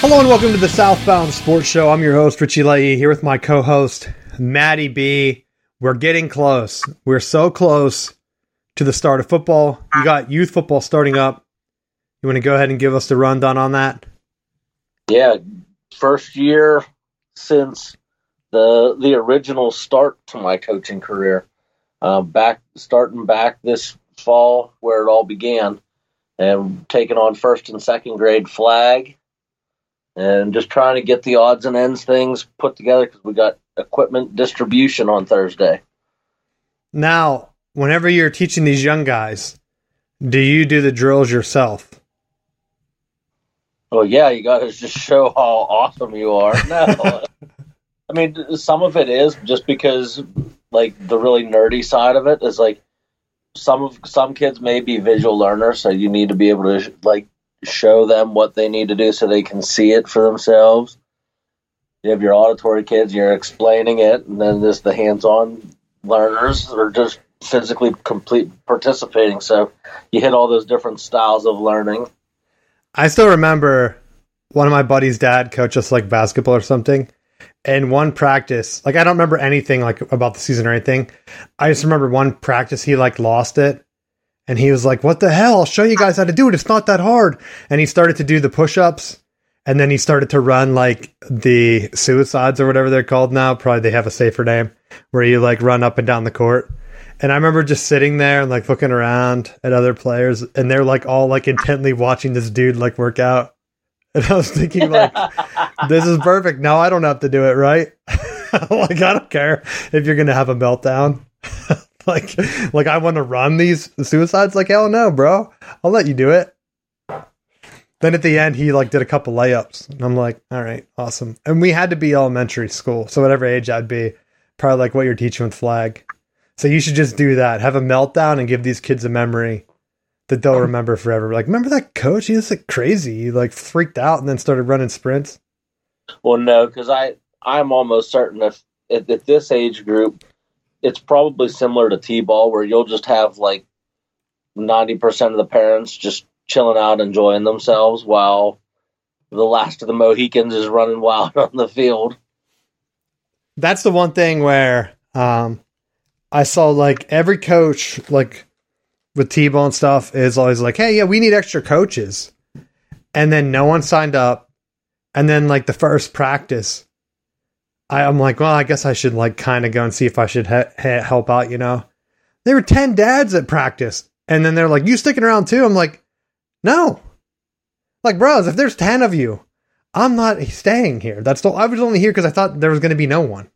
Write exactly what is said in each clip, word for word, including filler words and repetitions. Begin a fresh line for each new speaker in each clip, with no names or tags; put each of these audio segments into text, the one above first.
Hello and welcome to the Southbound Sports Show. I'm your host, Richie Leahy, here with my co-host, Maddie B. We're getting close. We're so close to the start of football. You got youth football starting up. You want to go ahead and give us the rundown on that?
Yeah, first year since the the original start to my coaching career. Uh, back starting back this fall where it all began, and taking on first and second grade flag. And just trying to get the odds and ends things put together because we got equipment distribution on Thursday.
Now, whenever you're teaching these young guys, do you do the drills yourself?
Well, yeah, you got to just show how awesome you are. No, I mean, some of it is just because, like, the really nerdy side of it is like some of some kids may be visual learners, so you need to be able to like. show them what they need to do so they can see it for themselves. You have your auditory kids, you're explaining it, and then there's the hands-on learners that are just physically complete participating. So you hit all those different styles of learning.
I still remember one of my buddy's dad coached us like basketball or something. And one practice, like I don't remember anything like about the season or anything. I just remember one practice he like lost it. And he was like, what the hell? I'll show you guys how to do it. It's not that hard. And he started to do the push-ups. And then he started to run like the suicides or whatever they're called now. Probably they have a safer name where you like run up and down the court. And I remember just sitting there and like looking around at other players. And they're like all like intently watching this dude like work out. And I was thinking like, this is perfect. Now I don't have to do it, right? Like, I don't care if you're going to have a meltdown. Like, like I want to run these suicides? Like, hell no, bro. I'll let you do it. Then at the end, he like did a couple layups. And I'm like, all right, awesome. And we had to be elementary school. So whatever age I'd be, probably like what you're teaching with flag. So you should just do that. Have a meltdown and give these kids a memory that they'll remember forever. Like, remember that coach? He was like crazy. He like freaked out and then started running sprints.
Well, no, because I, I'm almost certain if at, at this age group, it's probably similar to T-ball where you'll just have like ninety percent of the parents just chilling out, enjoying themselves while the last of the Mohicans is running wild on the field.
That's the one thing where um, I saw like every coach like with T-ball and stuff is always like, hey, yeah, we need extra coaches. And then no one signed up. And then like the first practice, I, I'm like, well, I guess I should like kind of go and see if I should ha- ha- help out, you know? There were ten dads at practice. And then they're like, you sticking around too? I'm like, no. Like, bros, if there's ten of you, I'm not staying here. That's the, I was only here because I thought there was going to be no one.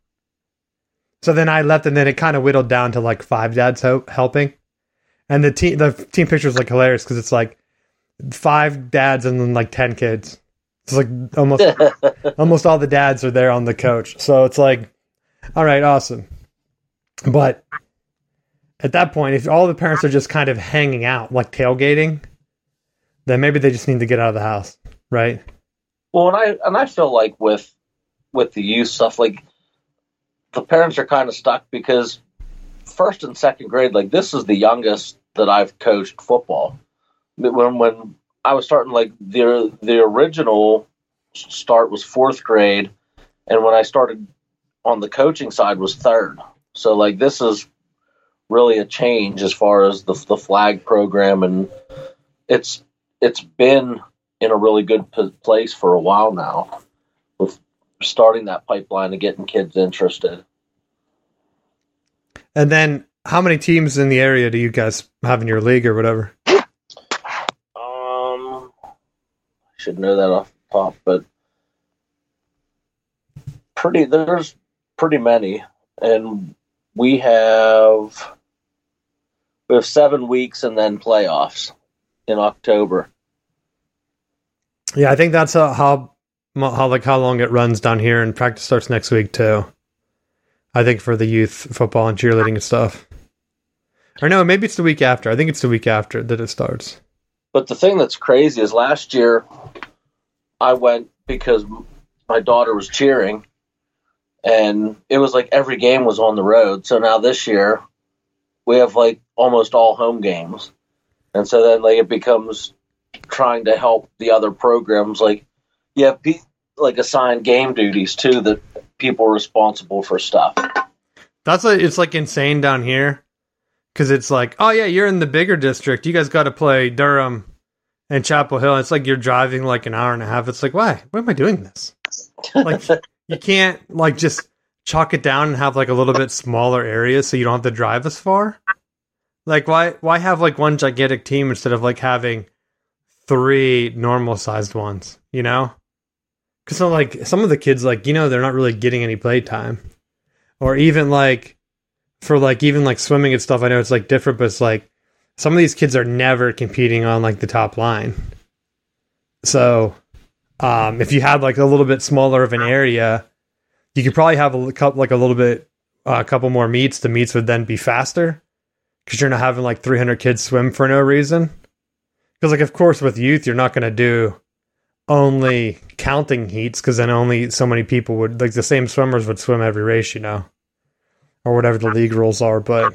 So then I left and then it kind of whittled down to like five dads ho- helping. And the team, the team picture is like hilarious because it's like five dads and then like ten kids. It's like almost almost all the dads are there on the coach. So it's like, all right, awesome. But at that point, if all the parents are just kind of hanging out, like tailgating, then maybe they just need to get out of the house, right?
Well, and I and I feel like with with the youth stuff, like the parents are kind of stuck because first and second grade, like this is the youngest that I've coached football. When when I was starting, like the the original start was fourth grade, and when I started on the coaching side was third. So like this is really a change as far as the the flag program, and it's it's been in a really good p- place for a while now with starting that pipeline and getting kids interested.
And then how many teams in the area do you guys have in your league or whatever?
Um, I should know that off the top, but pretty there's pretty many, and we have we have seven weeks and then playoffs in October.
Yeah, I think that's how, how how like how long it runs down here, and practice starts next week too. I think for the youth football and cheerleading and stuff. Or no, maybe it's the week after. I think it's the week after that it starts.
But the thing that's crazy is last year I went because my daughter was cheering, and it was like every game was on the road. So now this year we have like almost all home games. And so then like it becomes trying to help the other programs. Like you have pe- like assigned game duties too that people are responsible for stuff.
That's a, it's like insane down here because it's like, oh yeah, you're in the bigger district. You guys got to play Durham and Chapel Hill. It's like you're driving like an hour and a half. It's like, why? Why am I doing this? Like, you can't like just chalk it down and have like a little bit smaller areas so you don't have to drive as far. Like, why? Why have like one gigantic team instead of like having three normal sized ones? You know? Because so, like some of the kids, like you know, they're not really getting any play time, or even like for like even like swimming and stuff. I know it's like different, but it's like some of these kids are never competing on like the top line. So, um, if you had like a little bit smaller of an area, you could probably have a couple, like a little bit, uh, a couple more meets. The meets would then be faster because you're not having like three hundred kids swim for no reason. Because like, of course, with youth, you're not going to do only counting heats because then only so many people would, like the same swimmers would swim every race, you know, or whatever the league rules are. But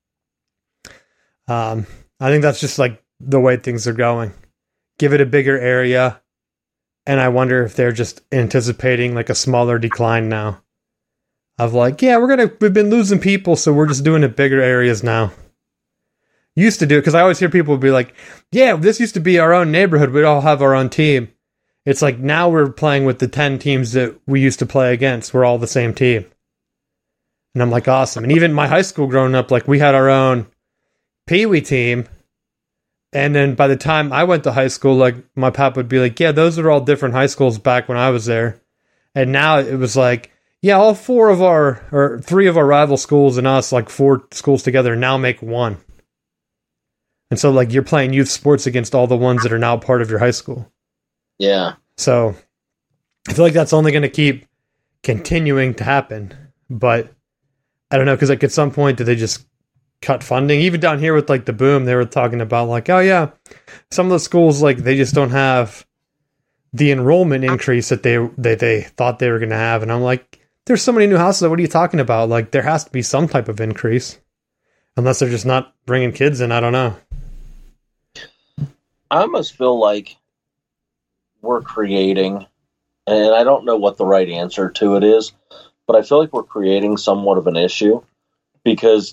um, I think that's just like the way things are going. Give it a bigger area. And I wonder if they're just anticipating like a smaller decline now of like, yeah, we're going to, we've been losing people. So we're just doing it bigger areas now. Used to do it. Cause I always hear people be like, yeah, this used to be our own neighborhood. We'd all have our own team. It's like now we're playing with the ten teams that we used to play against. We're all the same team. And I'm like, awesome. And even my high school growing up, like we had our own Pee Wee team. And then by the time I went to high school, like my pap would be like, yeah, those are all different high schools back when I was there. And now it was like, yeah, all four of our, or three of our rival schools and us, like four schools together now make one. And so like you're playing youth sports against all the ones that are now part of your high school.
Yeah.
So I feel like that's only going to keep continuing to happen. But I don't know, because like at some point, do they just cut funding? Even down here with like the boom, they were talking about like, oh yeah, some of the schools, like they just don't have the enrollment increase that they that they thought they were going to have. And I'm like, there's so many new houses. What are you talking about? Like there has to be some type of increase. Unless they're just not bringing kids in. I don't know.
I almost feel like we're creating, and I don't know what the right answer to it is, but I feel like we're creating somewhat of an issue because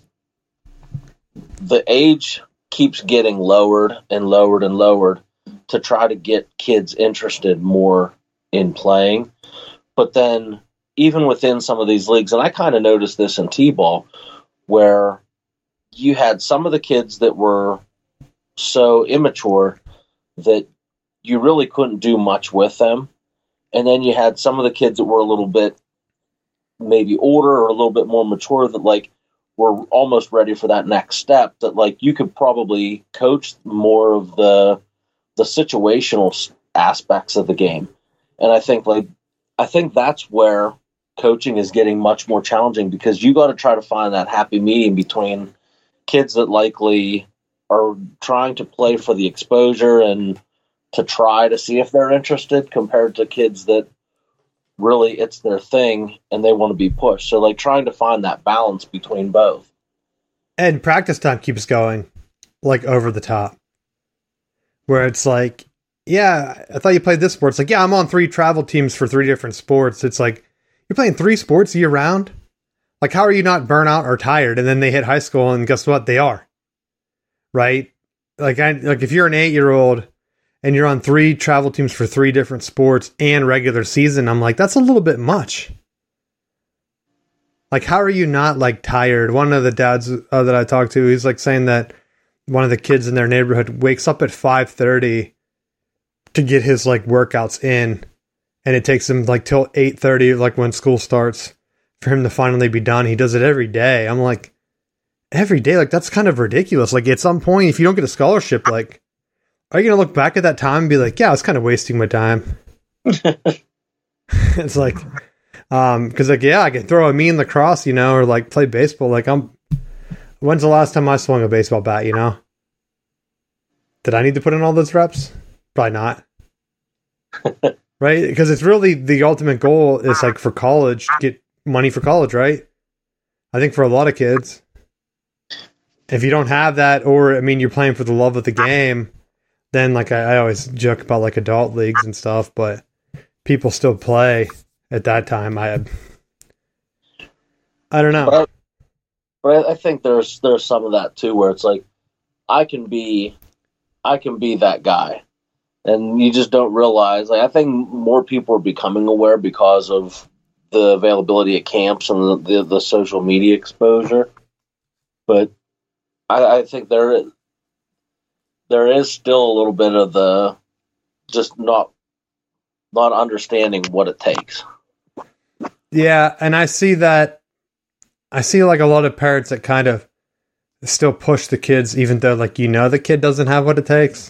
the age keeps getting lowered and lowered and lowered to try to get kids interested more in playing. But then even within some of these leagues, and I kind of noticed this in T-ball, where you had some of the kids that were so immature that you really couldn't do much with them. And then you had some of the kids that were a little bit maybe older or a little bit more mature that like were almost ready for that next step, that like you could probably coach more of the the situational aspects of the game. And I think like I think that's where coaching is getting much more challenging because you got to try to find that happy medium between kids that likely are trying to play for the exposure and to try to see if they're interested compared to kids that really it's their thing and they want to be pushed. So like trying to find that balance between both.
And practice time keeps going like over the top where it's like, yeah, I thought you played this sport. It's like, yeah, I'm on three travel teams for three different sports. It's like, you're playing three sports year round. Like, how are you not burnout or tired? And then they hit high school and guess what? They are. Right? Like, I, like if you're an eight-year-old and you're on three travel teams for three different sports and regular season, I'm like, that's a little bit much. Like, how are you not, like, tired? One of the dads uh, that I talked to, he's, like, saying that one of the kids in their neighborhood wakes up at five thirty to get his, like, workouts in, and it takes him, like, till eight thirty, like, when school starts, for him to finally be done. He does it every day. I'm like, every day? Like, that's kind of ridiculous. Like, at some point, if you don't get a scholarship, like, are you going to look back at that time and be like, yeah, I was kind of wasting my time? It's like, um, because, like, yeah, I can throw a mean lacrosse, you know, or, like, play baseball. Like, I'm, when's the last time I swung a baseball bat, you know? Did I need to put in all those reps? Probably not. Right? Because it's really the ultimate goal is, like, for college, get money for college, right? I think for a lot of kids. If you don't have that, or, I mean, you're playing for the love of the game, then, like, I, I always joke about, like, adult leagues and stuff, but people still play at that time. I I don't know.
But I, but I think there's there's some of that too, where it's like I can be I can be that guy, and you just don't realize. Like I think more people are becoming aware because of the availability of camps and the the, the social media exposure. But I, I think there there is still a little bit of the just not not understanding what it takes.
Yeah, and I see that. I see like a lot of parents that kind of still push the kids, even though like you know the kid doesn't have what it takes,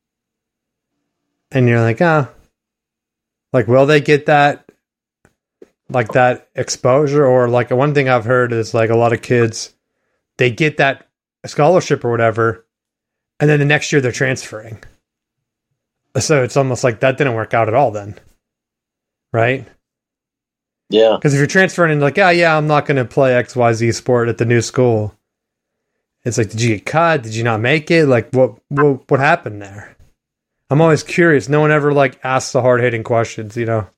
and you're like, ah, oh. Like will they get that, like that exposure? Or like one thing I've heard is like a lot of kids, they get that scholarship or whatever, and then the next year they're transferring. So it's almost like that didn't work out at all then, right?
Yeah.
Because if you're transferring and like, oh, yeah, I'm not going to play X Y Z sport at the new school. It's like, did you get cut? Did you not make it? Like, what what, what happened there? I'm always curious. No one ever, like, asks the hard-hitting questions, you know?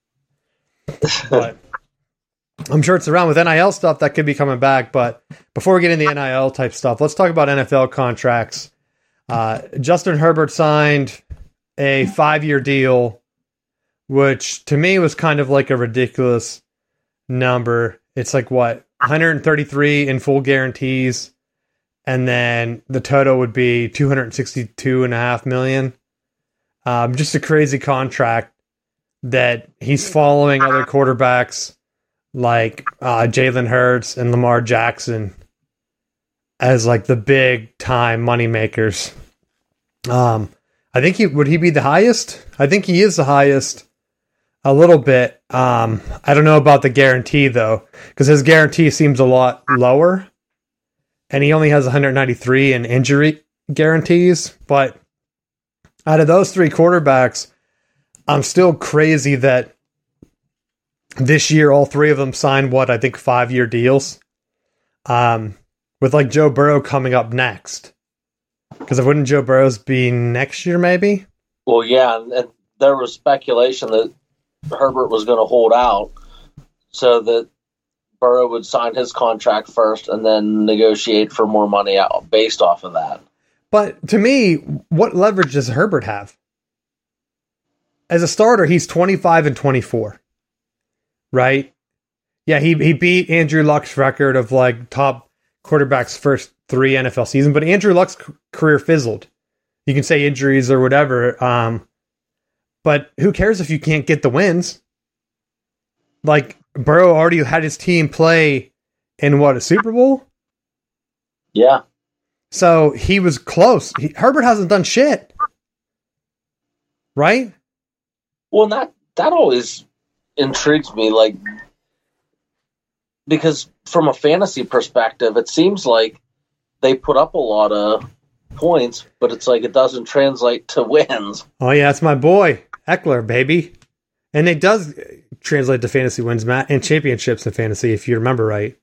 But I'm sure it's around with N I L stuff that could be coming back. But before we get into the N I L type stuff, let's talk about N F L contracts. Uh, Justin Herbert signed a five-year deal, which to me was kind of like a ridiculous number. It's like what, one hundred thirty-three in full guarantees, and then the total would be two hundred sixty-two and a half million. Um, just a crazy contract that he's following other quarterbacks like uh, Jalen Hurts and Lamar Jackson as like the big time money makers. Um, I think he would he be the highest? I think he is the highest. A little bit. Um, I don't know about the guarantee, though, because his guarantee seems a lot lower. And he only has one hundred ninety-three in injury guarantees. But out of those three quarterbacks, I'm still crazy that this year all three of them signed, what, I think five-year deals. Um, with, like, Joe Burrow coming up next. Because wouldn't Joe Burrow's be next year, maybe?
Well, yeah, and there was speculation that Herbert was going to hold out so that Burrow would sign his contract first and then negotiate for more money out based off of that.
But to me, what leverage does Herbert have? As a starter, he's twenty-five and twenty-four, right? Yeah, he he beat Andrew Luck's record of like top quarterbacks first three N F L seasons, but Andrew Luck's career fizzled. You can say injuries or whatever. Um, But who cares if you can't get the wins? Like, Burrow already had his team play in, what, a Super Bowl?
Yeah.
So he was close. He, Herbert hasn't done shit. Right?
Well, that, that always intrigues me, like, because from a fantasy perspective, it seems like they put up a lot of points, but it's like it doesn't translate to wins.
Oh, yeah, that's my boy. Eckler, baby. And it does translate to fantasy wins, Matt, and championships in fantasy, if you remember right.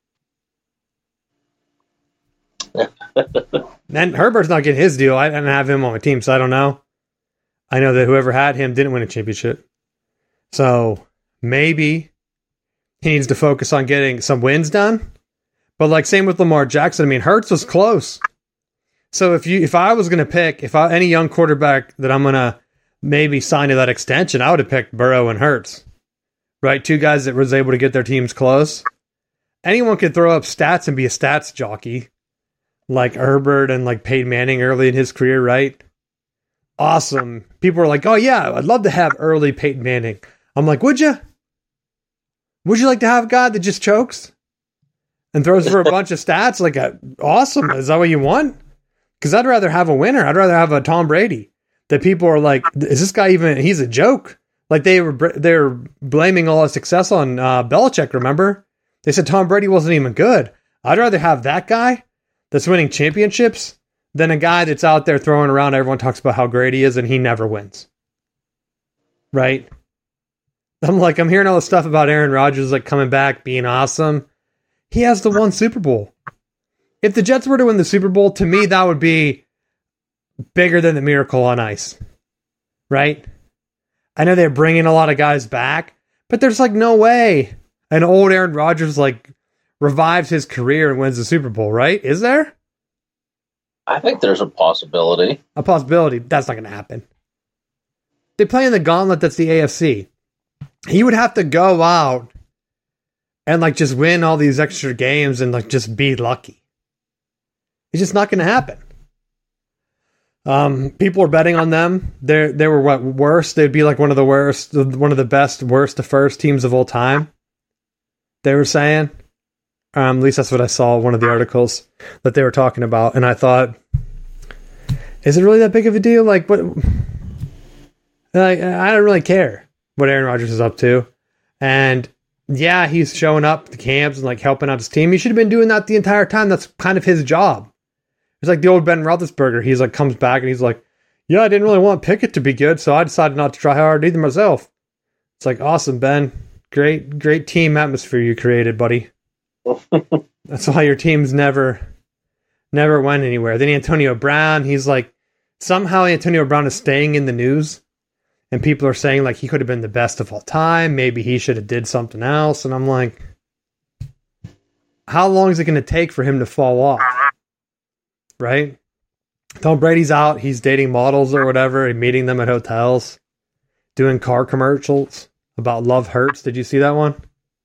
And Herbert's not getting his deal. I didn't have him on my team, so I don't know. I know that whoever had him didn't win a championship. So maybe he needs to focus on getting some wins done. But like same with Lamar Jackson. I mean, Hurts was close. So if you, if I was going to pick, if I, any young quarterback that I'm going to maybe sign to that extension, I would have picked Burrow and Hurts, right? Two guys that was able to get their teams close. Anyone could throw up stats and be a stats jockey, like Herbert and like Peyton Manning early in his career, right? Awesome. People are like, oh yeah, I'd love to have early Peyton Manning. I'm like, would you? Would you like to have a guy that just chokes and throws for a bunch of stats? Like, a, awesome. Is that what you want? Because I'd rather have a winner. I'd rather have a Tom Brady. That people are like, is this guy even, he's a joke. Like they were they were blaming all his success on uh, Belichick, remember? They said Tom Brady wasn't even good. I'd rather have that guy that's winning championships than a guy that's out there throwing around. Everyone talks about how great he is and he never wins. Right? I'm like, I'm hearing all this stuff about Aaron Rodgers like coming back, being awesome. He has the one Super Bowl. If the Jets were to win the Super Bowl, to me, that would be bigger than the miracle on ice. Right? I know they're bringing a lot of guys back, but there's like no way an old Aaron Rodgers like revives his career and wins the Super Bowl, right? Is there?
I think there's a possibility.
A possibility. That's not going to happen. They play in the gauntlet that's the A F C. He would have to go out and like just win all these extra games and like just be lucky. It's just not going to happen. Um, people are betting on them. They they were what worst? They'd be like one of the worst, one of the best, worst to first teams of all time. They were saying. Um, at least that's what I saw in one of the articles that they were talking about, and I thought, is it really that big of a deal? Like, what? Like, I don't really care what Aaron Rodgers is up to, and yeah, he's showing up to camps and like helping out his team. He should have been doing that the entire time. That's kind of his job. It's like the old Ben Roethlisberger. He's like comes back and he's like, yeah, I didn't really want Pickett to be good, so I decided not to try hard either myself. It's like, awesome, Ben. Great, great team atmosphere you created, buddy. That's why your teams never never went anywhere. Then Antonio Brown, he's like, somehow Antonio Brown is staying in the news, and people are saying like he could have been the best of all time. Maybe he should have did something else. And I'm like, how long is it going to take for him to fall off? Right? Tom Brady's out. He's dating models or whatever and meeting them at hotels, doing car commercials about Love Hurts. Did you see that one?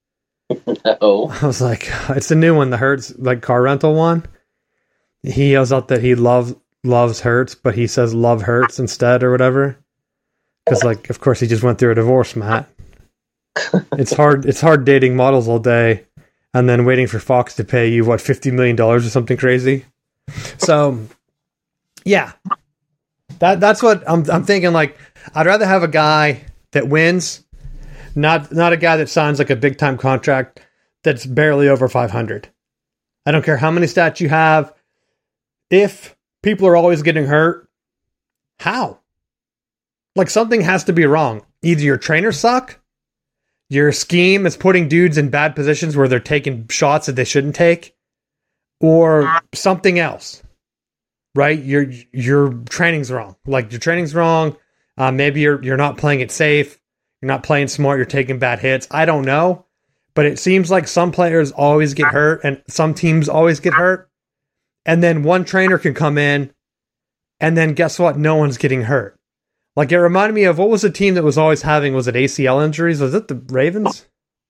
No.
I was like, it's the new one, the Hertz like car rental one. He yells out that he loves loves Hertz, but he says love Hertz instead or whatever. Because like, of course, he just went through a divorce, Matt. It's hard. It's hard dating models all day, and then waiting for Fox to pay you what fifty million dollars or something crazy. So, yeah, that that's what I'm. I'm thinking. Like, I'd rather have a guy that wins. Not not a guy that signs like a big time contract that's barely over five hundred. I don't care how many stats you have. If people are always getting hurt, how? Like something has to be wrong. Either your trainers suck, your scheme is putting dudes in bad positions where they're taking shots that they shouldn't take, or something else. Right? Your your training's wrong. Like your training's wrong. Uh, maybe you're you're not playing it safe. You're not playing smart. You're taking bad hits. I don't know. But it seems like some players always get hurt and some teams always get hurt. And then one trainer can come in and then guess what? No one's getting hurt. Like it reminded me of what was the team that was always having, was it A C L injuries? Was it the Ravens?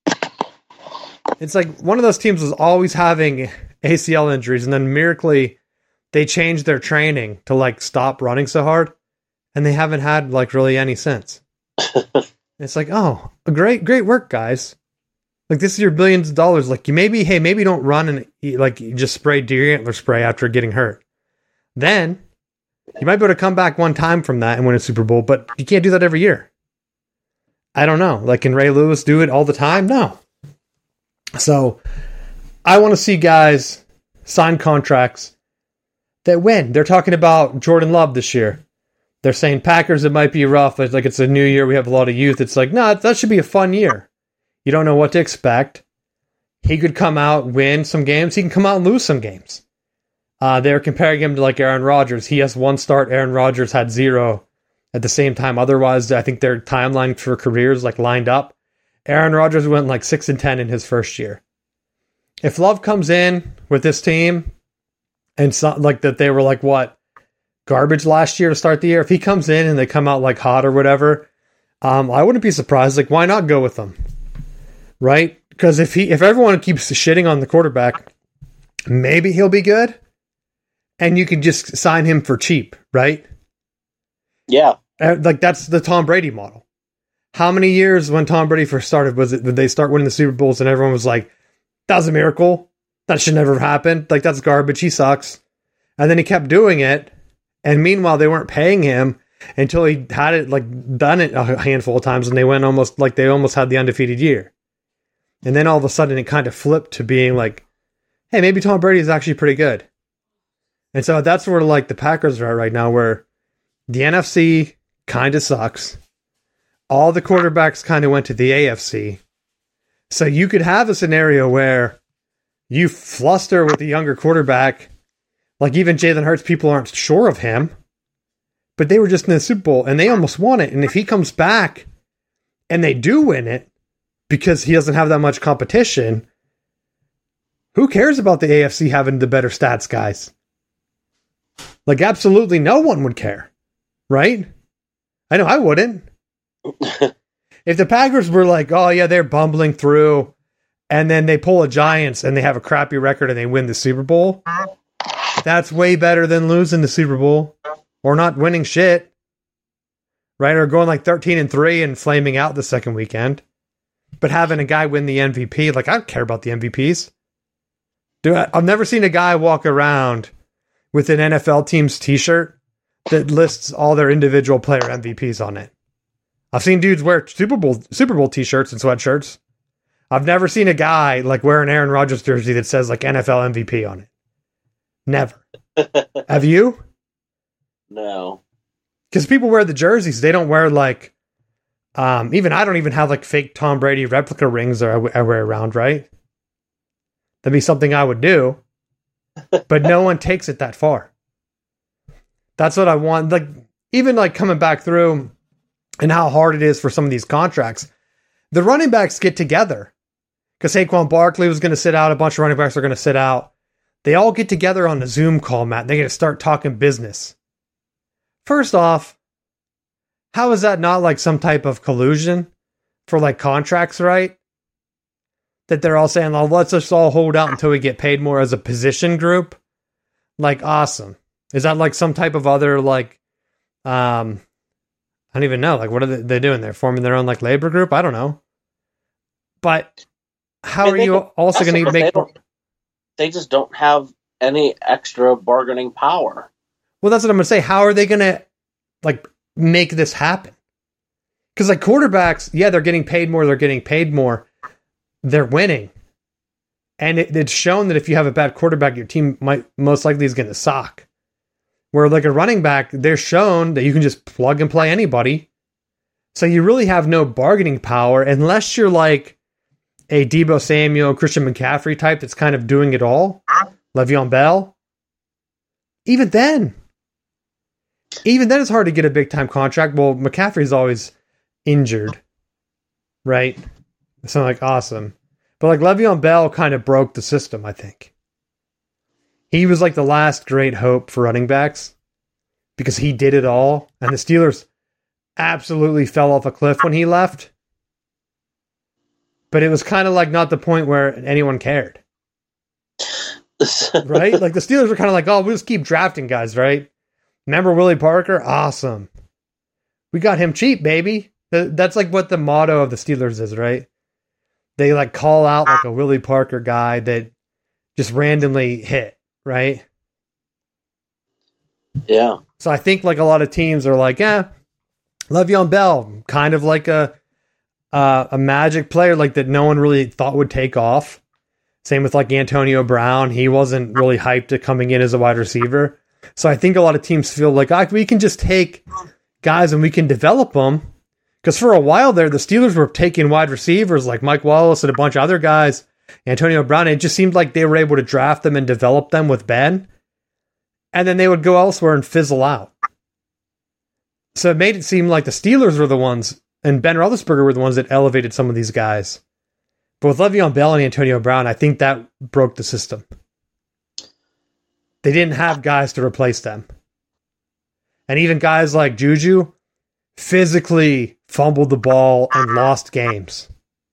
It's like one of those teams was always having A C L injuries and then miraculously they changed their training to like stop running so hard and they haven't had like really any since. It's like, oh, great, great work, guys. Like, this is your billions of dollars. Like, you maybe, hey, maybe don't run and eat, like, you just spray deer antler spray after getting hurt. Then, you might be able to come back one time from that and win a Super Bowl, but you can't do that every year. I don't know. Like, can Ray Lewis do it all the time? No. So, I want to see guys sign contracts that win. They're talking about Jordan Love this year. They're saying Packers, it might be rough. It's like it's a new year. We have a lot of youth. It's like, no, nah, that should be a fun year. You don't know what to expect. He could come out, win some games. He can come out and lose some games. Uh, they're comparing him to like Aaron Rodgers. He has one start. Aaron Rodgers had zero at the same time. Otherwise, I think their timeline for careers like lined up. Aaron Rodgers went like six and ten in his first year. If Love comes in with this team and so, like that, they were like what? Garbage last year to start the year. If he comes in and they come out like hot or whatever, um, I wouldn't be surprised. Like, why not go with them? Right? Because if he, if everyone keeps shitting on the quarterback, maybe he'll be good, and you can just sign him for cheap, right?
Yeah,
uh, like that's the Tom Brady model. How many years when Tom Brady first started was it? Did they start winning the Super Bowls and everyone was like, "That was a miracle. That should never have happened. Like that's garbage. He sucks." And then he kept doing it. And meanwhile, they weren't paying him until he had it like done it a handful of times, and they went almost like they almost had the undefeated year. And then all of a sudden, it kind of flipped to being like, "Hey, maybe Tom Brady is actually pretty good." And so that's where like the Packers are at right now, where the N F C kind of sucks. All the quarterbacks kind of went to the A F C. So you could have a scenario where you fluster with the younger quarterback. Like even Jalen Hurts, people aren't sure of him, but they were just in the Super Bowl and they almost won it. And if he comes back and they do win it because he doesn't have that much competition, who cares about the A F C having the better stats, guys? Like, absolutely no one would care, right? I know I wouldn't. If the Packers were like, oh yeah, they're bumbling through, and then they pull a Giants and they have a crappy record and they win the Super Bowl, that's way better than losing the Super Bowl or not winning shit, right? Or going like thirteen and three and flaming out the second weekend. But having a guy win the M V P, like, I don't care about the M V Ps. Dude, I've never seen a guy walk around with an N F L team's t-shirt that lists all their individual player M V Ps on it. I've seen dudes wear Super Bowl Super Bowl t-shirts and sweatshirts. I've never seen a guy like wear an Aaron Rodgers jersey that says like N F L M V P on it. Never. Have you?
No.
Because people wear the jerseys. They don't wear like, um, even I don't even have like fake Tom Brady replica rings that I, w- I wear around, right? That'd be something I would do. But no one takes it that far. That's what I want. Like, even like coming back through and how hard it is for some of these contracts, the running backs get together because Saquon Barkley was going to sit out. A bunch of running backs are going to sit out. They all get together on a Zoom call, Matt. They're going to start talking business. First off, how is that not like some type of collusion for like contracts, right? That they're all saying, well, let's just all hold out until we get paid more as a position group. Like, awesome. Is that like some type of other, like, um, I don't even know. Like, what are they, they doing? They're forming their own, like, labor group? I don't know. But how I mean, are you also going to make...
They, they just don't have any extra bargaining power.
Well, that's what I'm going to say. How are they going to, like, make this happen? Because, like, quarterbacks, yeah, they're getting paid more. They're getting paid more. They're winning. And it, it's shown that if you have a bad quarterback, your team might most likely is going to suck. Where like a running back, they're shown that you can just plug and play anybody. So you really have no bargaining power unless you're like a Deebo Samuel, Christian McCaffrey type that's kind of doing it all. Le'Veon Bell. Even then. Even then it's hard to get a big time contract. Well, McCaffrey's always injured. Right? So like, awesome. But like Le'Veon Bell kind of broke the system, I think. He was like the last great hope for running backs because he did it all. And the Steelers absolutely fell off a cliff when he left. But it was kind of like not the point where anyone cared. Right? Like the Steelers were kind of like, oh, we'll just keep drafting guys, right? Remember Willie Parker? Awesome. We got him cheap, baby. That's like what the motto of the Steelers is, right? They like call out like a Willie Parker guy that just randomly hit, right?
Yeah.
So I think like a lot of teams are like, yeah, Le'Veon Bell, kind of like a uh, a magic player like that no one really thought would take off. Same with like Antonio Brown. He wasn't really hyped to coming in as a wide receiver. So I think a lot of teams feel like, ah, we can just take guys and we can develop them. Because for a while there, the Steelers were taking wide receivers like Mike Wallace and a bunch of other guys, Antonio Brown. It just seemed like they were able to draft them and develop them with Ben. And then they would go elsewhere and fizzle out. So it made it seem like the Steelers were the ones, and Ben Roethlisberger were the ones that elevated some of these guys. But with Le'Veon Bell and Antonio Brown, I think that broke the system. They didn't have guys to replace them. And even guys like Juju physically fumbled the ball and lost games.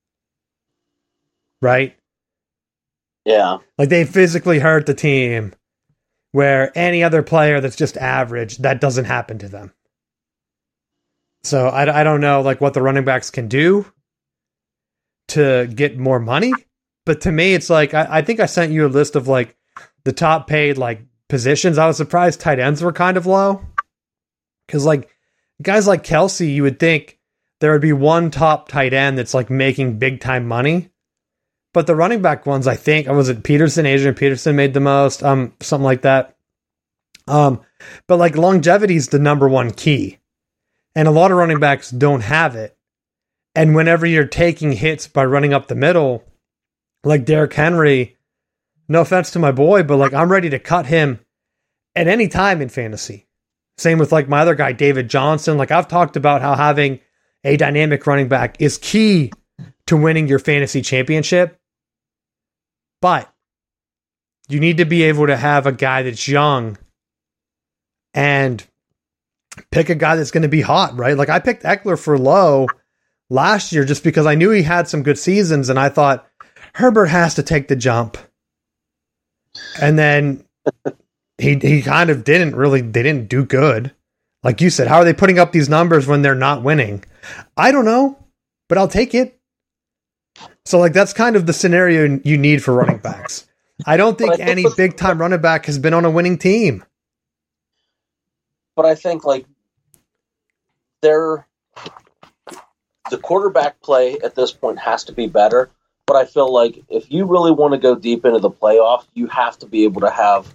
Right?
Yeah.
Like they physically hurt the team where any other player that's just average, that doesn't happen to them. So I, I don't know like what the running backs can do to get more money. But to me, it's like, I, I think I sent you a list of like the top paid like positions. I was surprised tight ends were kind of low. Because like guys like Kelsey, you would think there would be one top tight end that's like making big time money. But the running back ones, I think, was it Peterson? Adrian Peterson made the most, um, something like that. Um, but like longevity is the number one key. And a lot of running backs don't have it. And whenever you're taking hits by running up the middle, like Derrick Henry, no offense to my boy, but like I'm ready to cut him at any time in fantasy. Same with like my other guy, David Johnson. Like I've talked about how having a dynamic running back is key to winning your fantasy championship. But you need to be able to have a guy that's young and pick a guy that's going to be hot, right? Like I picked Eckler for low last year just because I knew he had some good seasons and I thought Herbert has to take the jump. And then he he kind of didn't really, they didn't do good. Like you said, how are they putting up these numbers when they're not winning? I don't know, but I'll take it. So like that's kind of the scenario you need for running backs. I don't think any big time running back has been on a winning team.
But I think like they're the quarterback play at this point has to be better. But I feel like if you really want to go deep into the playoff, you have to be able to have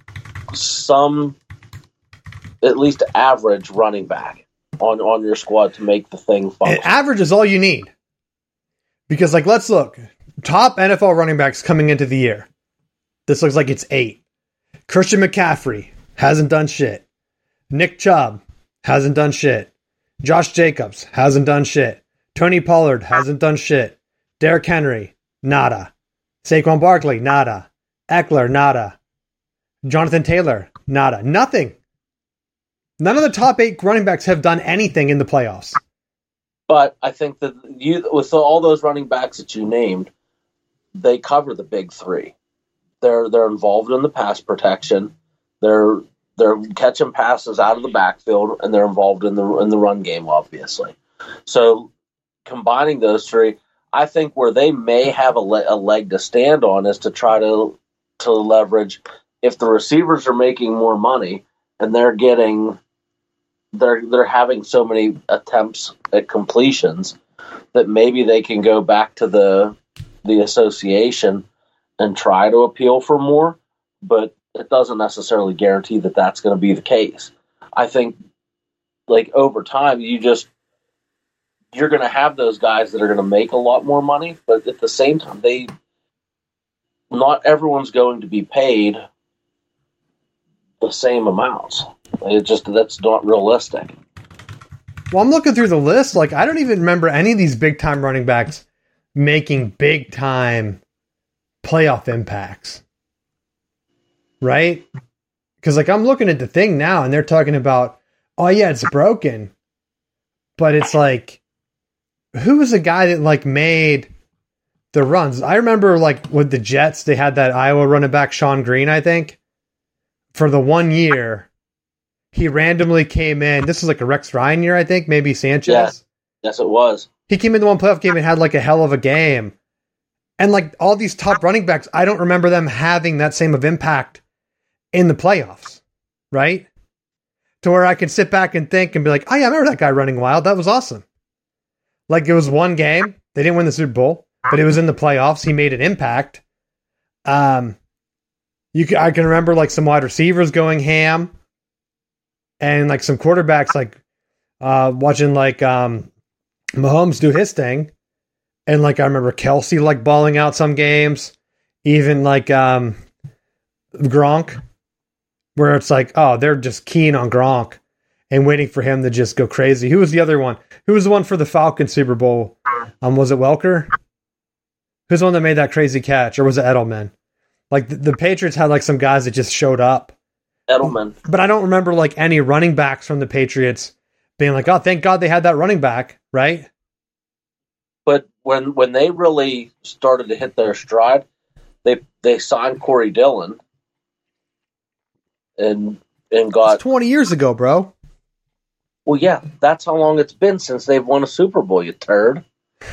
some at least average running back on, on your squad to make the thing function.
And average is all you need. Because like let's look. Top N F L running backs coming into the year. This looks like it's eight. Christian McCaffrey hasn't done shit. Nick Chubb hasn't done shit. Josh Jacobs hasn't done shit. Tony Pollard hasn't done shit. Derrick Henry, nada. Saquon Barkley, nada. Eckler, nada. Jonathan Taylor, nada. Nothing. None of the top eight running backs have done anything in the playoffs.
But I think that you, with all those running backs that you named, they cover the big three. They're they're involved in the pass protection. They're they're catching passes out of the backfield, and they're involved in the in the run game, obviously. So combining those three, I think where they may have a, le- a leg to stand on is to try to to leverage if the receivers are making more money and they're getting they're they're having so many attempts at completions that maybe they can go back to the the association and try to appeal for more, but it doesn't necessarily guarantee that that's going to be the case. I think, like, over time, you just, you're going to have those guys that are going to make a lot more money, but at the same time, they, not everyone's going to be paid the same amounts. It just, that's not realistic.
Well, I'm looking through the list. Like, I don't even remember any of these big time running backs making big time playoff impacts, right? Because like I'm looking at the thing now and they're talking about, oh yeah, it's broken, but it's like, who was the guy that like made the runs? I remember like with the Jets, they had that Iowa running back Sean Green, I think, for the one year he randomly came in. This was like a Rex Ryan year, I think, maybe Sanchez.
Yeah. Yes, it was.
He came in the one playoff game and had like a hell of a game. And like all these top running backs, I don't remember them having that same of impact in the playoffs, right? To where I can sit back and think and be like, oh yeah, I remember that guy running wild. That was awesome. Like it was one game. They didn't win the Super Bowl, but it was in the playoffs. He made an impact. Um, you can, I can remember like some wide receivers going ham and like some quarterbacks, like uh, watching like um, Mahomes do his thing. And like I remember Kelsey like balling out some games, even like um, Gronk, where it's like, oh, they're just keen on Gronk and waiting for him to just go crazy. Who was the other one? Who was the one for the Falcons Super Bowl? Um, was it Welker? Who's the one that made that crazy catch, or was it Edelman? Like the, the Patriots had like some guys that just showed up.
Edelman,
but I don't remember like any running backs from the Patriots being like, oh, thank God they had that running back, right?
But when when they really started to hit their stride, they they signed Corey Dillon and and got
that's twenty years ago, bro.
Well, yeah, that's how long it's been since they've won a Super Bowl, you turd.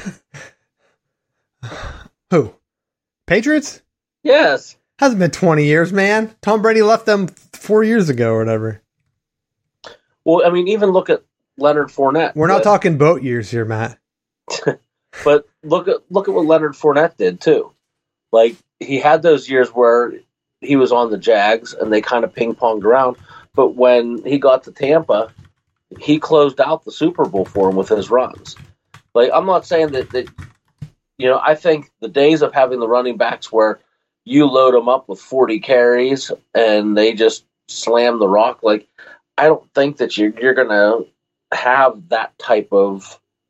Who? Patriots?
Yes.
Hasn't been twenty years, man. Tom Brady left them four years ago or whatever.
Well, I mean, even look at Leonard Fournette.
We're not but, talking boat years here, Matt.
But look at look at what Leonard Fournette did too. Like he had those years where he was on the Jags and they kind of ping ponged around. But when he got to Tampa, he closed out the Super Bowl for him with his runs. Like I'm not saying that that you know I think the days of having the running backs where you load them up with forty carries and they just slam the rock. Like I don't think that you're you're gonna have that type of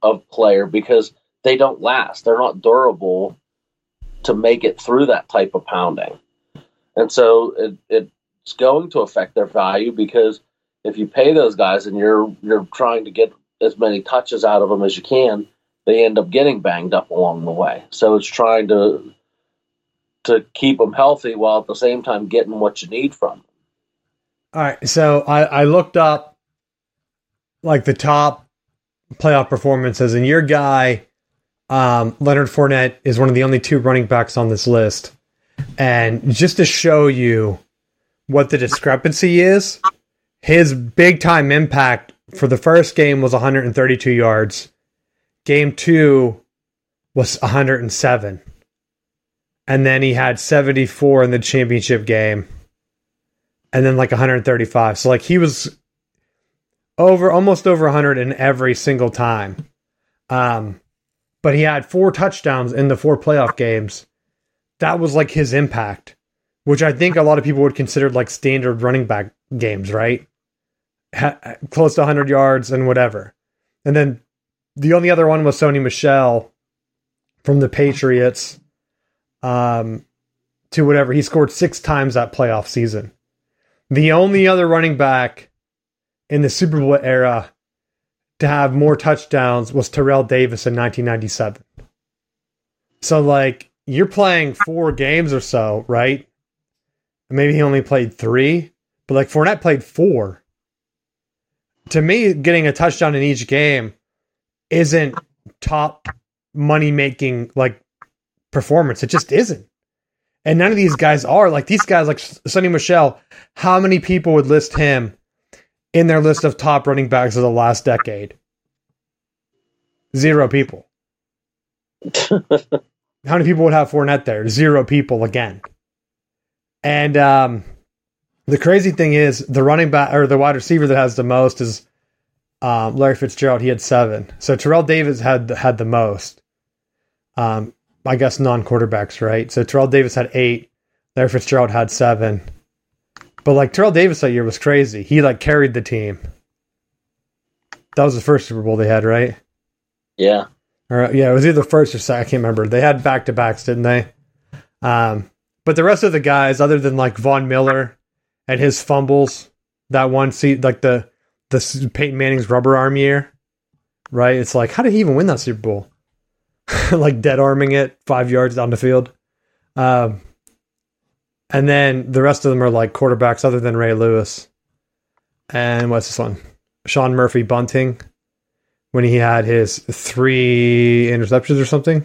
of player because they don't last. They're not durable to make it through that type of pounding. And so it, it's going to affect their value because if you pay those guys and you're you're trying to get as many touches out of them as you can, they end up getting banged up along the way. So it's trying to to keep them healthy while at the same time getting what you need from them.
All right, so I, I looked up like the top playoff performances, and your guy, um, Leonard Fournette, is one of the only two running backs on this list. And just to show you what the discrepancy is, his big-time impact for the first game was one hundred thirty-two yards. Game two was one hundred seven. And then he had seventy-four in the championship game. And then like one hundred thirty-five. So like he was over almost over one hundred in every single time. Um, but he had four touchdowns in the four playoff games. That was like his impact, which I think a lot of people would consider like standard running back games, right? Ha- close to one hundred yards and whatever. And then the only other one was Sony Michel from the Patriots. Um, to whatever. He scored six times that playoff season. The only other running back in the Super Bowl era to have more touchdowns was Terrell Davis in nineteen ninety-seven. So, like, you're playing four games or so, right? Maybe he only played three, but, like, Fournette played four. To me, getting a touchdown in each game isn't top money-making, like, performance. It just isn't. And none of these guys are. Like, these guys, like Sony Michel, how many people would list him in their list of top running backs of the last decade? Zero people. How many people would have Fournette there? Zero people again. And um, the crazy thing is, the running back or the wide receiver that has the most is um, Larry Fitzgerald. He had seven. So Terrell Davis had had the most. Um, I guess non-quarterbacks, right? So Terrell Davis had eight. Larry Fitzgerald had seven. But like Terrell Davis that year was crazy. He like carried the team. That was the first Super Bowl they had, right?
Yeah.
Or yeah, it was either first or second. I can't remember. They had back-to-backs, didn't they? Um, but the rest of the guys, other than like Von Miller and his fumbles, that one seat, like the the Peyton Manning's rubber arm year, right? It's like, how did he even win that Super Bowl? Like dead arming it five yards down the field. Um, and then the rest of them are like quarterbacks other than Ray Lewis. And what's this one? Sean Murphy bunting when he had his three interceptions or something.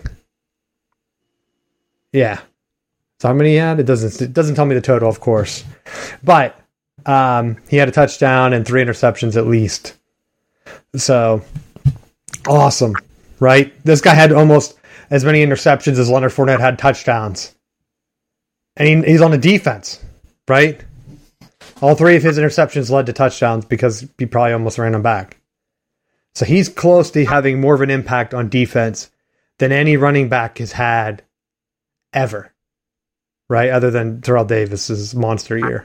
Yeah. So how many he had? It doesn't, it doesn't tell me the total, of course. But um, he had a touchdown and three interceptions at least. So awesome. Right? This guy had almost as many interceptions as Leonard Fournette had touchdowns. And he, he's on the defense, right? All three of his interceptions led to touchdowns because he probably almost ran them back. So he's close to having more of an impact on defense than any running back has had ever, right? Other than Terrell Davis's monster year.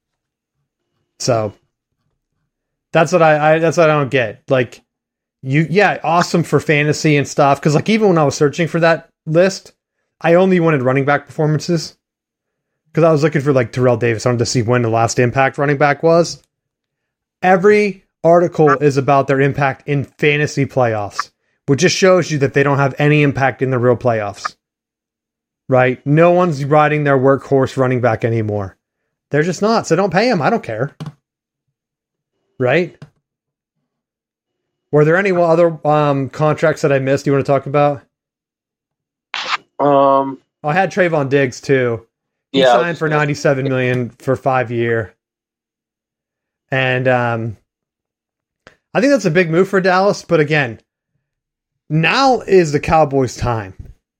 So that's what I, I that's what I don't get. Like, You yeah, awesome for fantasy and stuff. Because like even when I was searching for that list, I only wanted running back performances. Because I was looking for like Terrell Davis. I wanted to see when the last impact running back was. Every article is about their impact in fantasy playoffs, which just shows you that they don't have any impact in the real playoffs. Right? No one's riding their workhorse running back anymore. They're just not. So don't pay them. I don't care. Right? Were there any other um, contracts that I missed you want to talk about?
Um,
I had Trayvon Diggs too. He
yeah,
signed for ninety-seven million dollars for five year. And um, I think that's a big move for Dallas. But again, now is the Cowboys' time.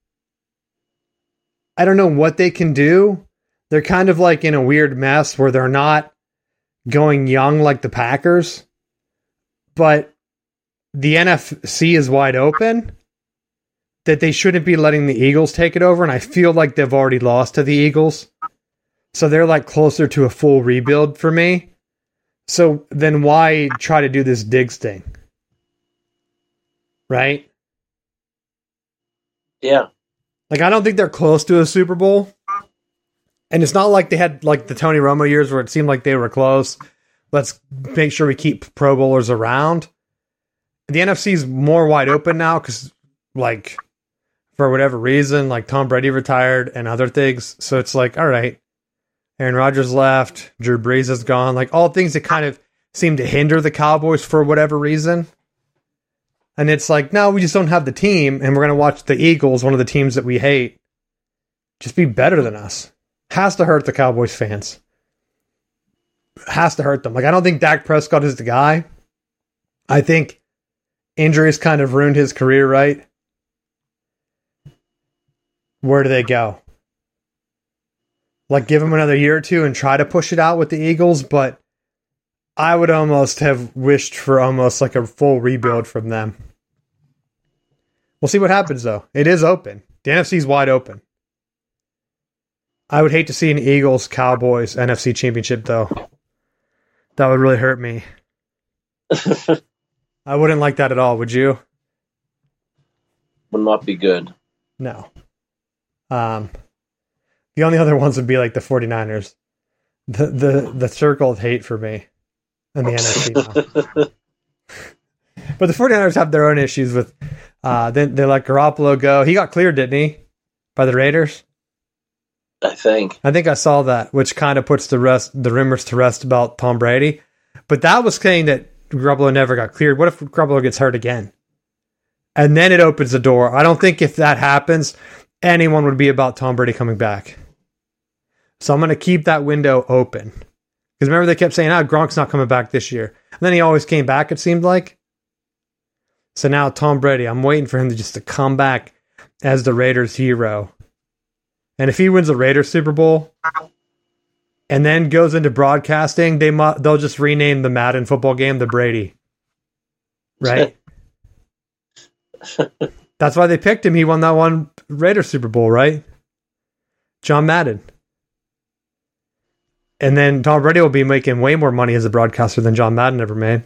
I don't know what they can do. They're kind of like in a weird mess where they're not going young like the Packers. But the N F C is wide open, that they shouldn't be letting the Eagles take it over, and I feel like they've already lost to the Eagles. So they're like closer to a full rebuild for me. So then why try to do this Diggs thing? right?
Yeah.
Like, I don't think they're close to a Super Bowl. And it's not like they had, like, the Tony Romo years where it seemed like they were close. Let's make sure we keep Pro Bowlers around. The N F C is more wide open now because, like, for whatever reason, like, Tom Brady retired and other things. So it's like, all right, Aaron Rodgers left, Drew Brees is gone. Like, all things that kind of seem to hinder the Cowboys for whatever reason. And it's like, no, we just don't have the team, and we're going to watch the Eagles, one of the teams that we hate, just be better than us. Has to hurt the Cowboys fans. Has to hurt them. Like, I don't think Dak Prescott is the guy. I think injuries kind of ruined his career, right? Where do they go? Like, give him another year or two and try to push it out with the Eagles, but I would almost have wished for almost like a full rebuild from them. We'll see what happens, though. It is open. The N F C is wide open. I would hate to see an Eagles-Cowboys N F C championship, though. That would really hurt me. I wouldn't like that at all, would you?
Would not be good.
No. Um, the only other ones would be like the 49ers. The the the circle of hate for me in the N F C now. But the 49ers have their own issues with uh they, they let Garoppolo go. He got cleared, didn't he? By the Raiders?
I think.
I think I saw that, which kind of puts the rest the rumors to rest about Tom Brady. But that was saying that Garoppolo never got cleared. What if Garoppolo gets hurt again? And then it opens the door. I don't think if that happens, anyone would be about Tom Brady coming back. So I'm going to keep that window open. Because remember they kept saying, oh, Gronk's not coming back this year. And then he always came back, it seemed like. So now Tom Brady, I'm waiting for him to just to come back as the Raiders hero. And if he wins the Raiders Super Bowl and then goes into broadcasting, they mu- they'll just rename the Madden football game the Brady. Right? That's why they picked him. He won that one Raiders Super Bowl, right? John Madden. And then Tom Brady will be making way more money as a broadcaster than John Madden ever made.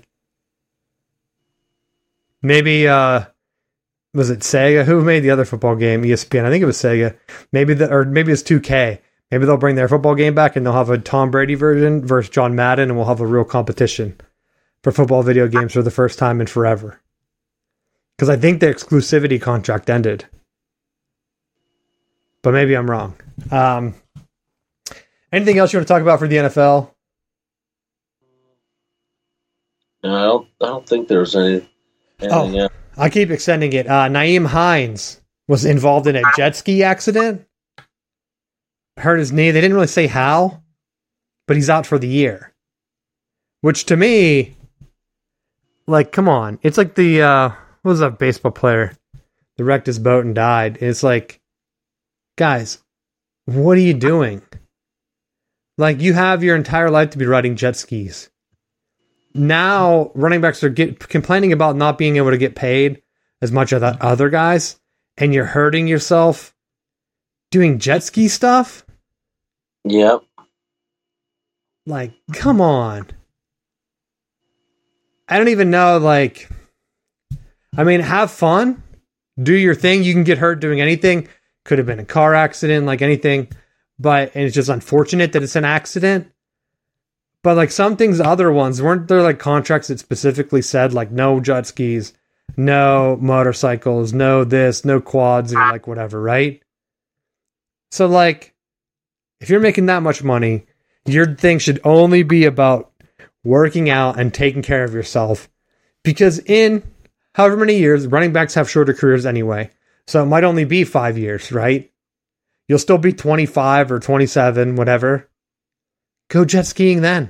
Maybe, uh, was it Sega? Who made the other football game? E S P N. I think it was Sega. Maybe the, or maybe it's two K. Maybe they'll bring their football game back and they'll have a Tom Brady version versus John Madden, and we'll have a real competition for football video games for the first time in forever. Because I think the exclusivity contract ended. But maybe I'm wrong. Um, anything else you want to talk about for the N F L?
No, I don't. I don't think there's any. anything
Oh,
else.
I keep extending it. Uh, Nyheim Hines was involved in a jet ski accident. Hurt his knee. They didn't really say how, but he's out for the year. Which to me, like, come on. It's like the, uh, what was that baseball player that wrecked his boat and died? It's like, guys, what are you doing? Like, you have your entire life to be riding jet skis. Now, running backs are get, complaining about not being able to get paid as much as that other guys, and you're hurting yourself doing jet ski stuff?
Yep.
Like, come on. I don't even know, like, I mean, have fun. Do your thing. You can get hurt doing anything. Could have been a car accident, like anything. But, and it's just unfortunate that it's an accident. But like some things, other ones, weren't there like contracts that specifically said like no jet skis, no motorcycles, no this, no quads, or like whatever, right? So like, if you're making that much money, your thing should only be about working out and taking care of yourself. Because in however many years, running backs have shorter careers anyway. So it might only be five years, right? You'll still be twenty-five or twenty-seven, whatever. Go jet skiing then.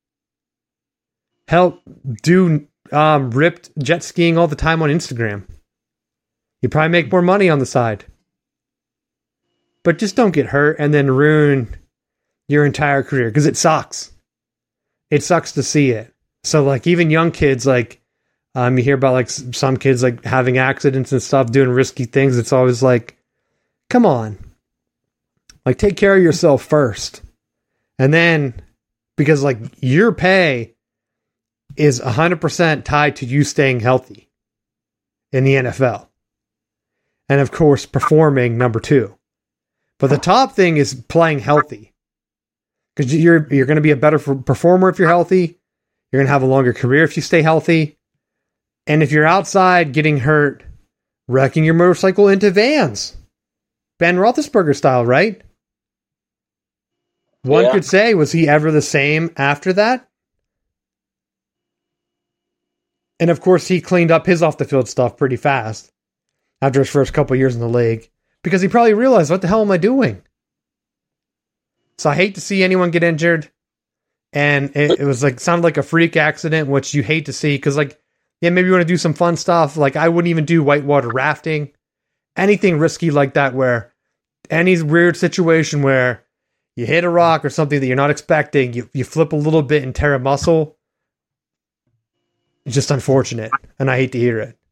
Hell, do um, ripped jet skiing all the time on Instagram. You probably make more money on the side. But just don't get hurt and then ruin your entire career, because it sucks. It sucks to see it. So like even young kids, like um, you hear about like some kids like having accidents and stuff, doing risky things. It's always like, come on. Like take care of yourself first. And then, because like your pay is one hundred percent tied to you staying healthy. in the N F L. And of course, performing, number two. But the top thing is playing healthy. Because you're, you're going to be a better performer if you're healthy. You're going to have a longer career if you stay healthy. And if you're outside getting hurt, wrecking your motorcycle into vans. Ben Roethlisberger style, right? One
yeah.
could say, was he ever the same after that? And of course, he cleaned up his off-the-field stuff pretty fast after his first couple years in the league. Because he probably realized, what the hell am I doing? So I hate to see anyone get injured. And it, it was like, sounded like a freak accident, which you hate to see. Because like, yeah, maybe you want to do some fun stuff. Like I wouldn't even do whitewater rafting. Anything risky like that where any weird situation where you hit a rock or something that you're not expecting, you, you flip a little bit and tear a muscle. It's just unfortunate. And I hate to hear it.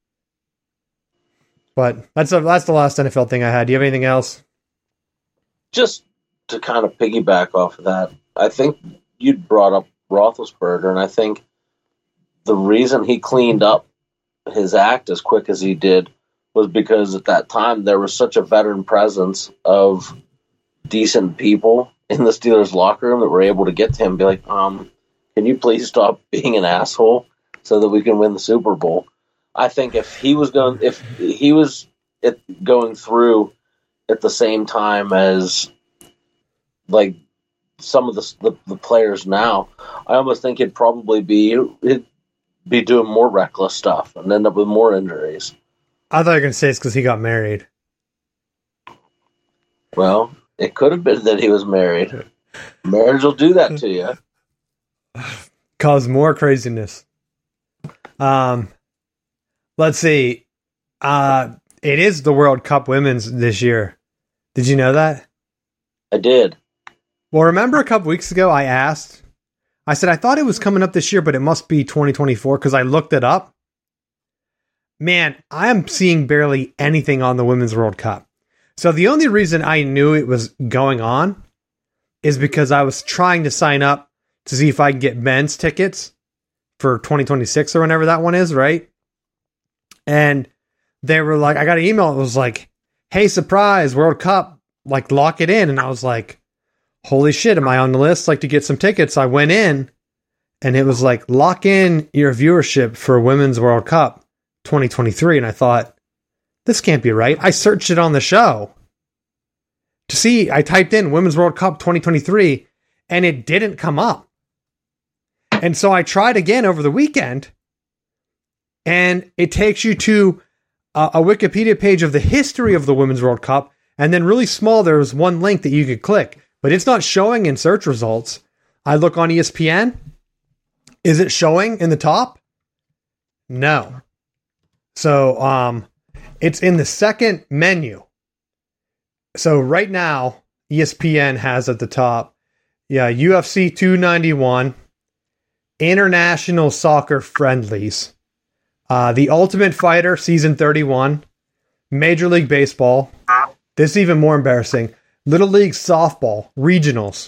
But that's a, that's the last N F L thing I had. Do you have anything else?
Just to kind of piggyback off of that, I think you'd brought up Roethlisberger, and I think the reason he cleaned up his act as quick as he did was because at that time there was such a veteran presence of decent people in the Steelers locker room that were able to get to him and be like, um, can you please stop being an asshole so that we can win the Super Bowl? I think if he was going, if he was it, going through at the same time as like some of the, the the players now, I almost think he'd probably be he'd be doing more reckless stuff and end up with more injuries.
I thought you were going to say it's because he got married.
Well, it could have been that he was married. Marriage will do that to you.
Cause more craziness. Um, let's see. Uh, it is the World Cup Women's this year. Did you know that?
I did.
Well, remember a couple weeks ago I asked, I said I thought it was coming up this year, but it must be twenty twenty-four because I looked it up. Man, I'm seeing barely anything on the Women's World Cup. So the only reason I knew it was going on is because I was trying to sign up to see if I could get men's tickets for twenty twenty-six or whenever that one is, right? And they were like, I got an email. It was like, hey, surprise, World Cup, like lock it in. And I was like, holy shit, am I on the list? Like to get some tickets. I went in and it was like, lock in your viewership for Women's World Cup twenty twenty-three. And I thought, this can't be right. I searched it on the show to see. I typed in Women's World Cup twenty twenty-three and it didn't come up. And so I tried again over the weekend and it takes you to a, a Wikipedia page of the history of the Women's World Cup. And then really small, there was one link that you could click, but it's not showing in search results. I look on E S P N. Is it showing in the top? No. So, um, it's in the second menu. So right now, E S P N has at the top, yeah, U F C two ninety-one, International Soccer Friendlies, uh, The Ultimate Fighter Season thirty-one, Major League Baseball. This is even more embarrassing. Little League Softball, Regionals.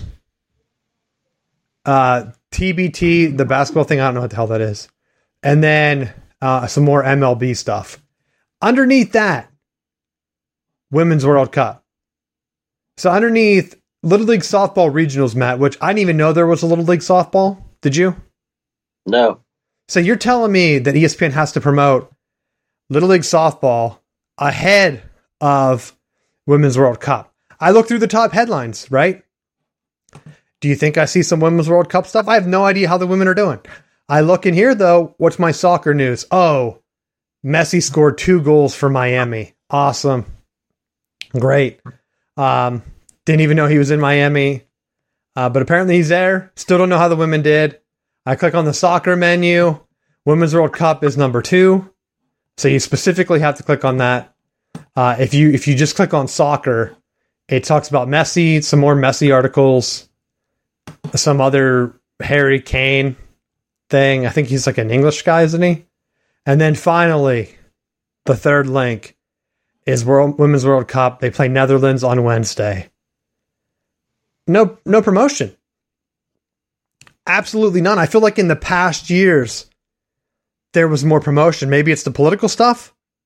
Uh, T B T, the basketball thing, I don't know what the hell that is. And then uh, some more M L B stuff. Underneath that, Women's World Cup. So underneath Little League Softball Regionals, Matt, which I didn't even know there was a Little League Softball. Did you?
No.
So you're telling me that E S P N has to promote Little League Softball ahead of Women's World Cup. I look through the top headlines, right? Do you think I see some Women's World Cup stuff? I have no idea how the women are doing. I look in here, though. What's my soccer news? Oh, Messi scored two goals for Miami. Awesome. Great. Um, didn't even know he was in Miami. Uh, but apparently he's there. Still don't know how the women did. I click on the soccer menu. Women's World Cup is number two. So you specifically have to click on that. Uh, if you if you just click on soccer, it talks about Messi, some more Messi articles, some other Harry Kane thing. I think he's like an English guy, isn't he? And then finally, the third link is World Women's World Cup. They play Netherlands on Wednesday. No, no promotion. Absolutely none. I feel like in the past years, there was more promotion. Maybe it's the political stuff.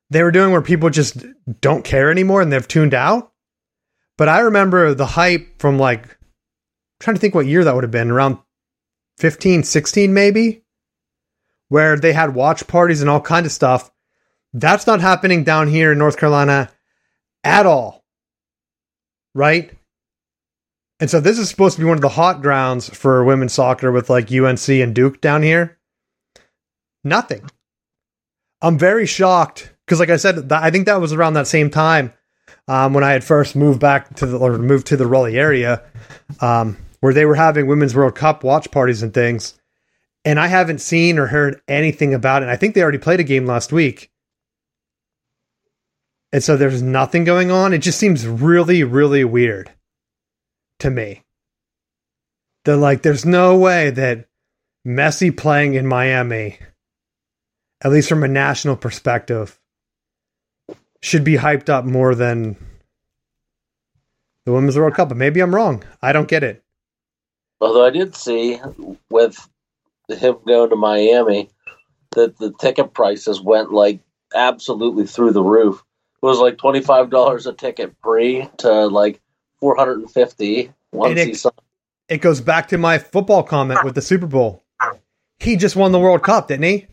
they were doing where people just don't care anymore and they've tuned out. But I remember the hype from like, I'm trying to think what year that would have been, around fifteen, sixteen maybe, where they had watch parties and all kind of stuff. That's not happening down here in North Carolina at all. Right? And so this is supposed to be one of the hot grounds for women's soccer with like U N C and Duke down here. Nothing. I'm very shocked because, like I said, I think that was around that same time um, when I had first moved back to the or moved to the Raleigh area, um, where they were having Women's World Cup watch parties and things. And I haven't seen or heard anything about it. I think they already played a game last week. And so there's nothing going on. It just seems really, really weird to me. They're like, there's no way that Messi playing in Miami, at least from a national perspective, should be hyped up more than the Women's World Cup. But maybe I'm wrong. I don't get it.
Although I did see with him going to Miami that the ticket prices went like absolutely through the roof. It was like twenty-five dollars a ticket pre to like four hundred fifty once
and it,
he signed.
It goes back to my football comment with the Super Bowl. He just won the World Cup, didn't he?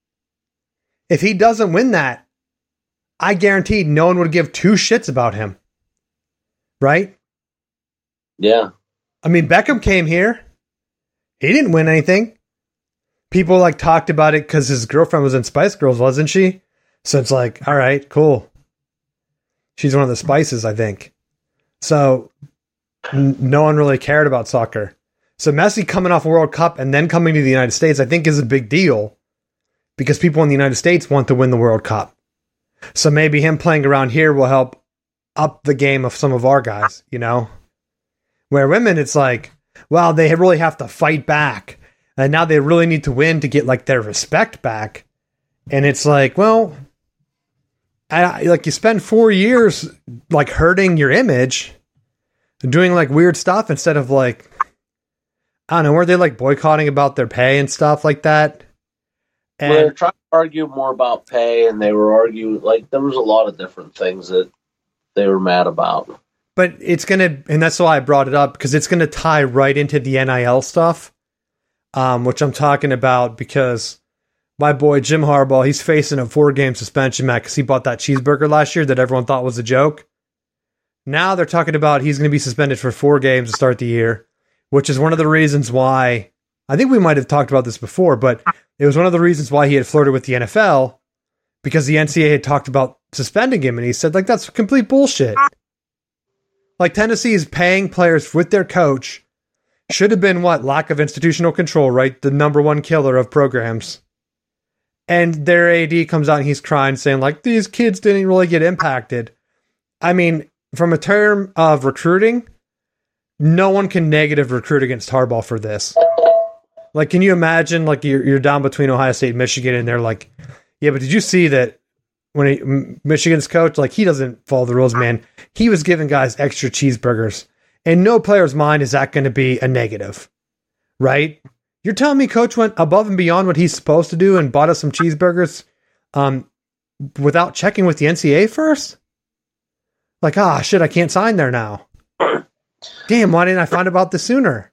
If he doesn't win that, I guarantee no one would give two shits about him. Right?
Yeah.
I mean, Beckham came here. He didn't win anything. People like talked about it because his girlfriend was in Spice Girls, wasn't she? So it's like, all right, cool. She's one of the Spices, I think. So n- no one really cared about soccer. So Messi coming off a World Cup and then coming to the United States, I think is a big deal because people in the United States want to win the World Cup. So maybe him playing around here will help up the game of some of our guys, you know? Where women, it's like, well, they really have to fight back. And now they really need to win to get like their respect back. And it's like, well, I, like you spend four years like hurting your image, doing like weird stuff instead of like, I don't know, were they like boycotting about their pay and stuff like that? And
well, they were trying to argue more about pay, and they were arguing like there was a lot of different things that they were mad about.
But it's going to, and that's why I brought it up, because it's going to tie right into the N I L stuff, um, which I'm talking about because my boy Jim Harbaugh, he's facing a four-game suspension, Matt, because he bought that cheeseburger last year that everyone thought was a joke. Now they're talking about he's going to be suspended for four games to start the year, which is one of the reasons why, I think we might have talked about this before, but it was one of the reasons why he had flirted with the N F L, because the N C A A had talked about suspending him, and he said, like, that's complete bullshit. Like, Tennessee is paying players with their coach. Should have been what? Lack of institutional control, right? The number one killer of programs. And their A D comes out and he's crying, saying, like, these kids didn't really get impacted. I mean, from a term of recruiting, no one can negative recruit against Harbaugh for this. Like, can you imagine, like, you're, you're down between Ohio State and Michigan, and they're like, yeah, but did you see that when he, Michigan's coach, like, he doesn't follow the rules, man. He was giving guys extra cheeseburgers. In no player's mind is that going to be a negative, right? You're telling me coach went above and beyond what he's supposed to do and bought us some cheeseburgers um, without checking with the N C A A first? Like, ah, shit, I can't sign there now. Damn, why didn't I find about this sooner?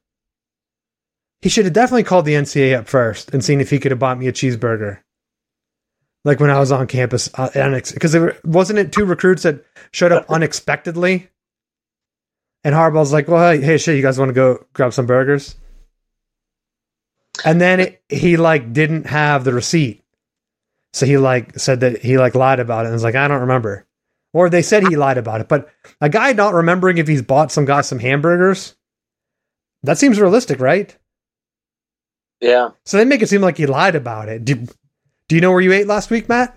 He should have definitely called the N C A A up first and seen if he could have bought me a cheeseburger. Like when I was on campus, because uh, wasn't it two recruits that showed up unexpectedly? And Harbaugh's like, well, hey, hey, shit, you guys want to go grab some burgers? And then it, he like didn't have the receipt. So he like said that he like lied about it and was like, I don't remember. Or they said he lied about it. But a guy not remembering if he's bought some guy some hamburgers, that seems realistic, right?
Yeah.
So they make it seem like he lied about it. Do, do you know where you ate last week, Matt?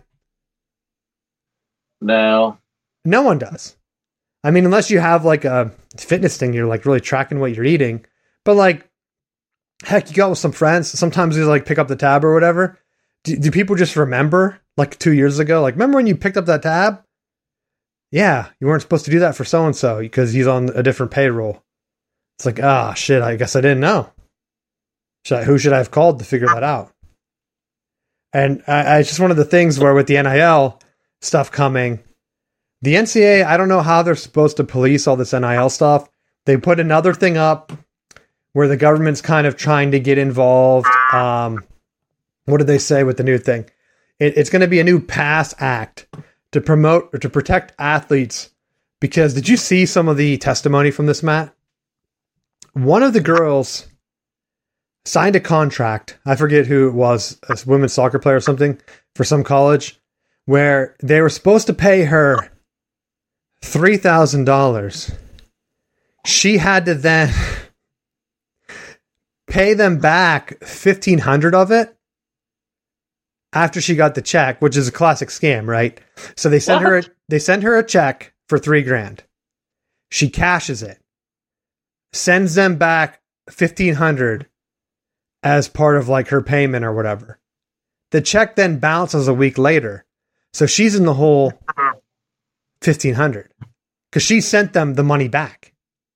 No.
No one does. I mean, unless you have like a fitness thing, you're like really tracking what you're eating. But like, heck, you go with some friends. Sometimes you like pick up the tab or whatever. Do, do people just remember like two years ago? Like, remember when you picked up that tab? Yeah, you weren't supposed to do that for so-and-so because he's on a different payroll. It's like, ah, shit, I guess I didn't know. Should I, who should I have called to figure that out? And I, I, it's just one of the things where with the N I L, stuff coming. The N C A A, I don't know how they're supposed to police all this N I L stuff. They put another thing up where the government's kind of trying to get involved. Um, what did they say with the new thing? It, it's going to be a new PASS Act to promote or to protect athletes. Because did you see some of the testimony from this, Matt? One of the girls signed a contract. I forget who it was, a women's soccer player or something, for some college, where they were supposed to pay her three thousand dollars. She had to then pay them back fifteen hundred dollars of it after she got the check, which is a classic scam, right? So they send what? her a, they send her a check for three grand. She cashes it, sends them back fifteen hundred dollars as part of like her payment or whatever. The check then bounces a week later. So she's in the hole fifteen hundred dollars because she sent them the money back.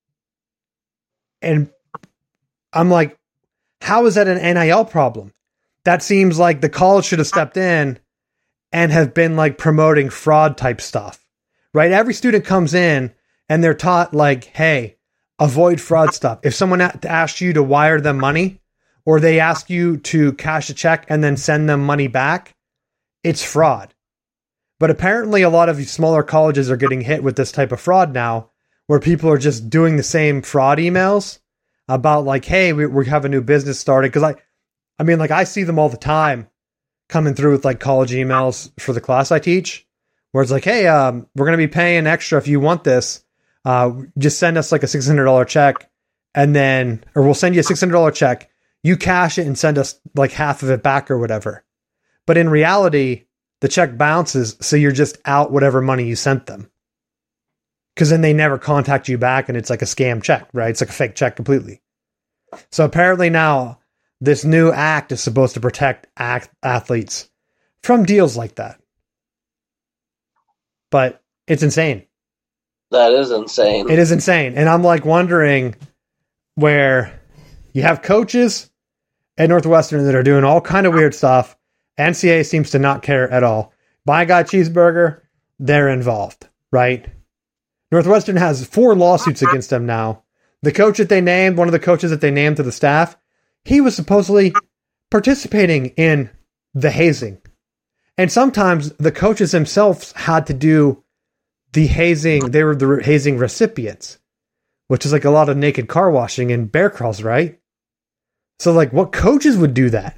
And I'm like, how is that an N I L problem? That seems like the college should have stepped in and have been like promoting fraud type stuff, right? Every student comes in and they're taught like, hey, avoid fraud stuff. If someone asks you to wire them money or they ask you to cash a check and then send them money back, it's fraud. But apparently a lot of these smaller colleges are getting hit with this type of fraud now, where people are just doing the same fraud emails about like, hey, we, we have a new business started. Cause I, I mean, like I see them all the time coming through with like college emails for the class I teach, where it's like, hey, um, we're going to be paying extra if you want this. Uh, just send us like a six hundred dollars check and then, or we'll send you a six hundred dollars check. You cash it and send us like half of it back or whatever. But in reality, the check bounces. So you're just out whatever money you sent them. Because then they never contact you back and it's like a scam check, right? It's like a fake check completely. So apparently now this new act is supposed to protect act- athletes from deals like that. But it's insane.
That is insane.
It is insane. And I'm like wondering where you have coaches at Northwestern that are doing all kind of weird stuff. N C A A seems to not care at all. Buy Guy Cheeseburger, they're involved, right? Northwestern has four lawsuits against them now. The coach that they named, one of the coaches that they named to the staff, he was supposedly participating in the hazing. And sometimes the coaches themselves had to do the hazing. They were the hazing recipients, which is like a lot of naked car washing and bear crawls, right? So like what coaches would do that?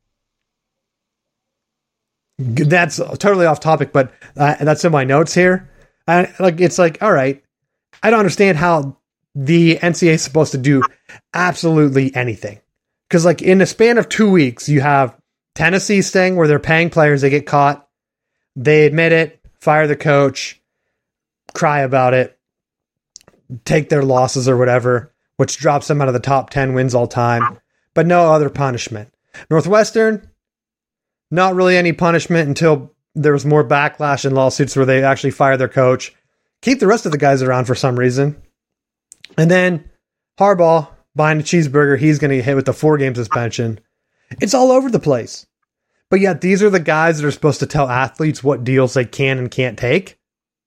That's totally off topic, but uh, that's in my notes here. And like, it's like, all right, I don't understand how the N C A A is supposed to do absolutely anything. Because like in the span of two weeks, you have Tennessee's thing where they're paying players, they get caught, they admit it, fire the coach, cry about it, take their losses or whatever, which drops them out of the top ten wins all time, but no other punishment. Northwestern, not really any punishment until there was more backlash and lawsuits where they actually fire their coach, keep the rest of the guys around for some reason. And then Harbaugh buying a cheeseburger, he's going to get hit with a four-game suspension. It's all over the place. But yet these are the guys that are supposed to tell athletes what deals they can and can't take.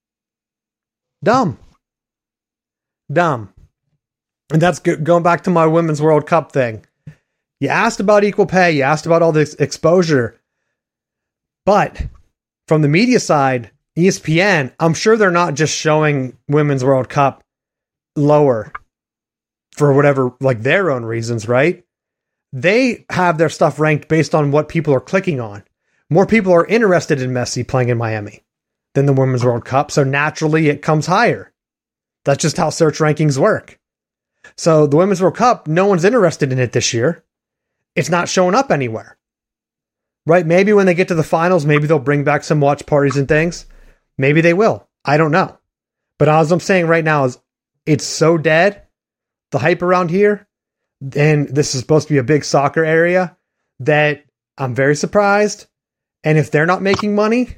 Dumb. Dumb. And that's go- going back to my Women's World Cup thing. You asked about equal pay. You asked about all this exposure. But from the media side, E S P N, I'm sure they're not just showing Women's World Cup lower for whatever, like their own reasons, right? They have their stuff ranked based on what people are clicking on. More people are interested in Messi playing in Miami than the Women's World Cup. So naturally it comes higher. That's just how search rankings work. So the Women's World Cup, no one's interested in it this year. It's not showing up anywhere. Right? Maybe when they get to the finals, maybe they'll bring back some watch parties and things. Maybe they will. I don't know. But as I'm saying right now is it's so dead, the hype around here, and this is supposed to be a big soccer area, that I'm very surprised. And if they're not making money,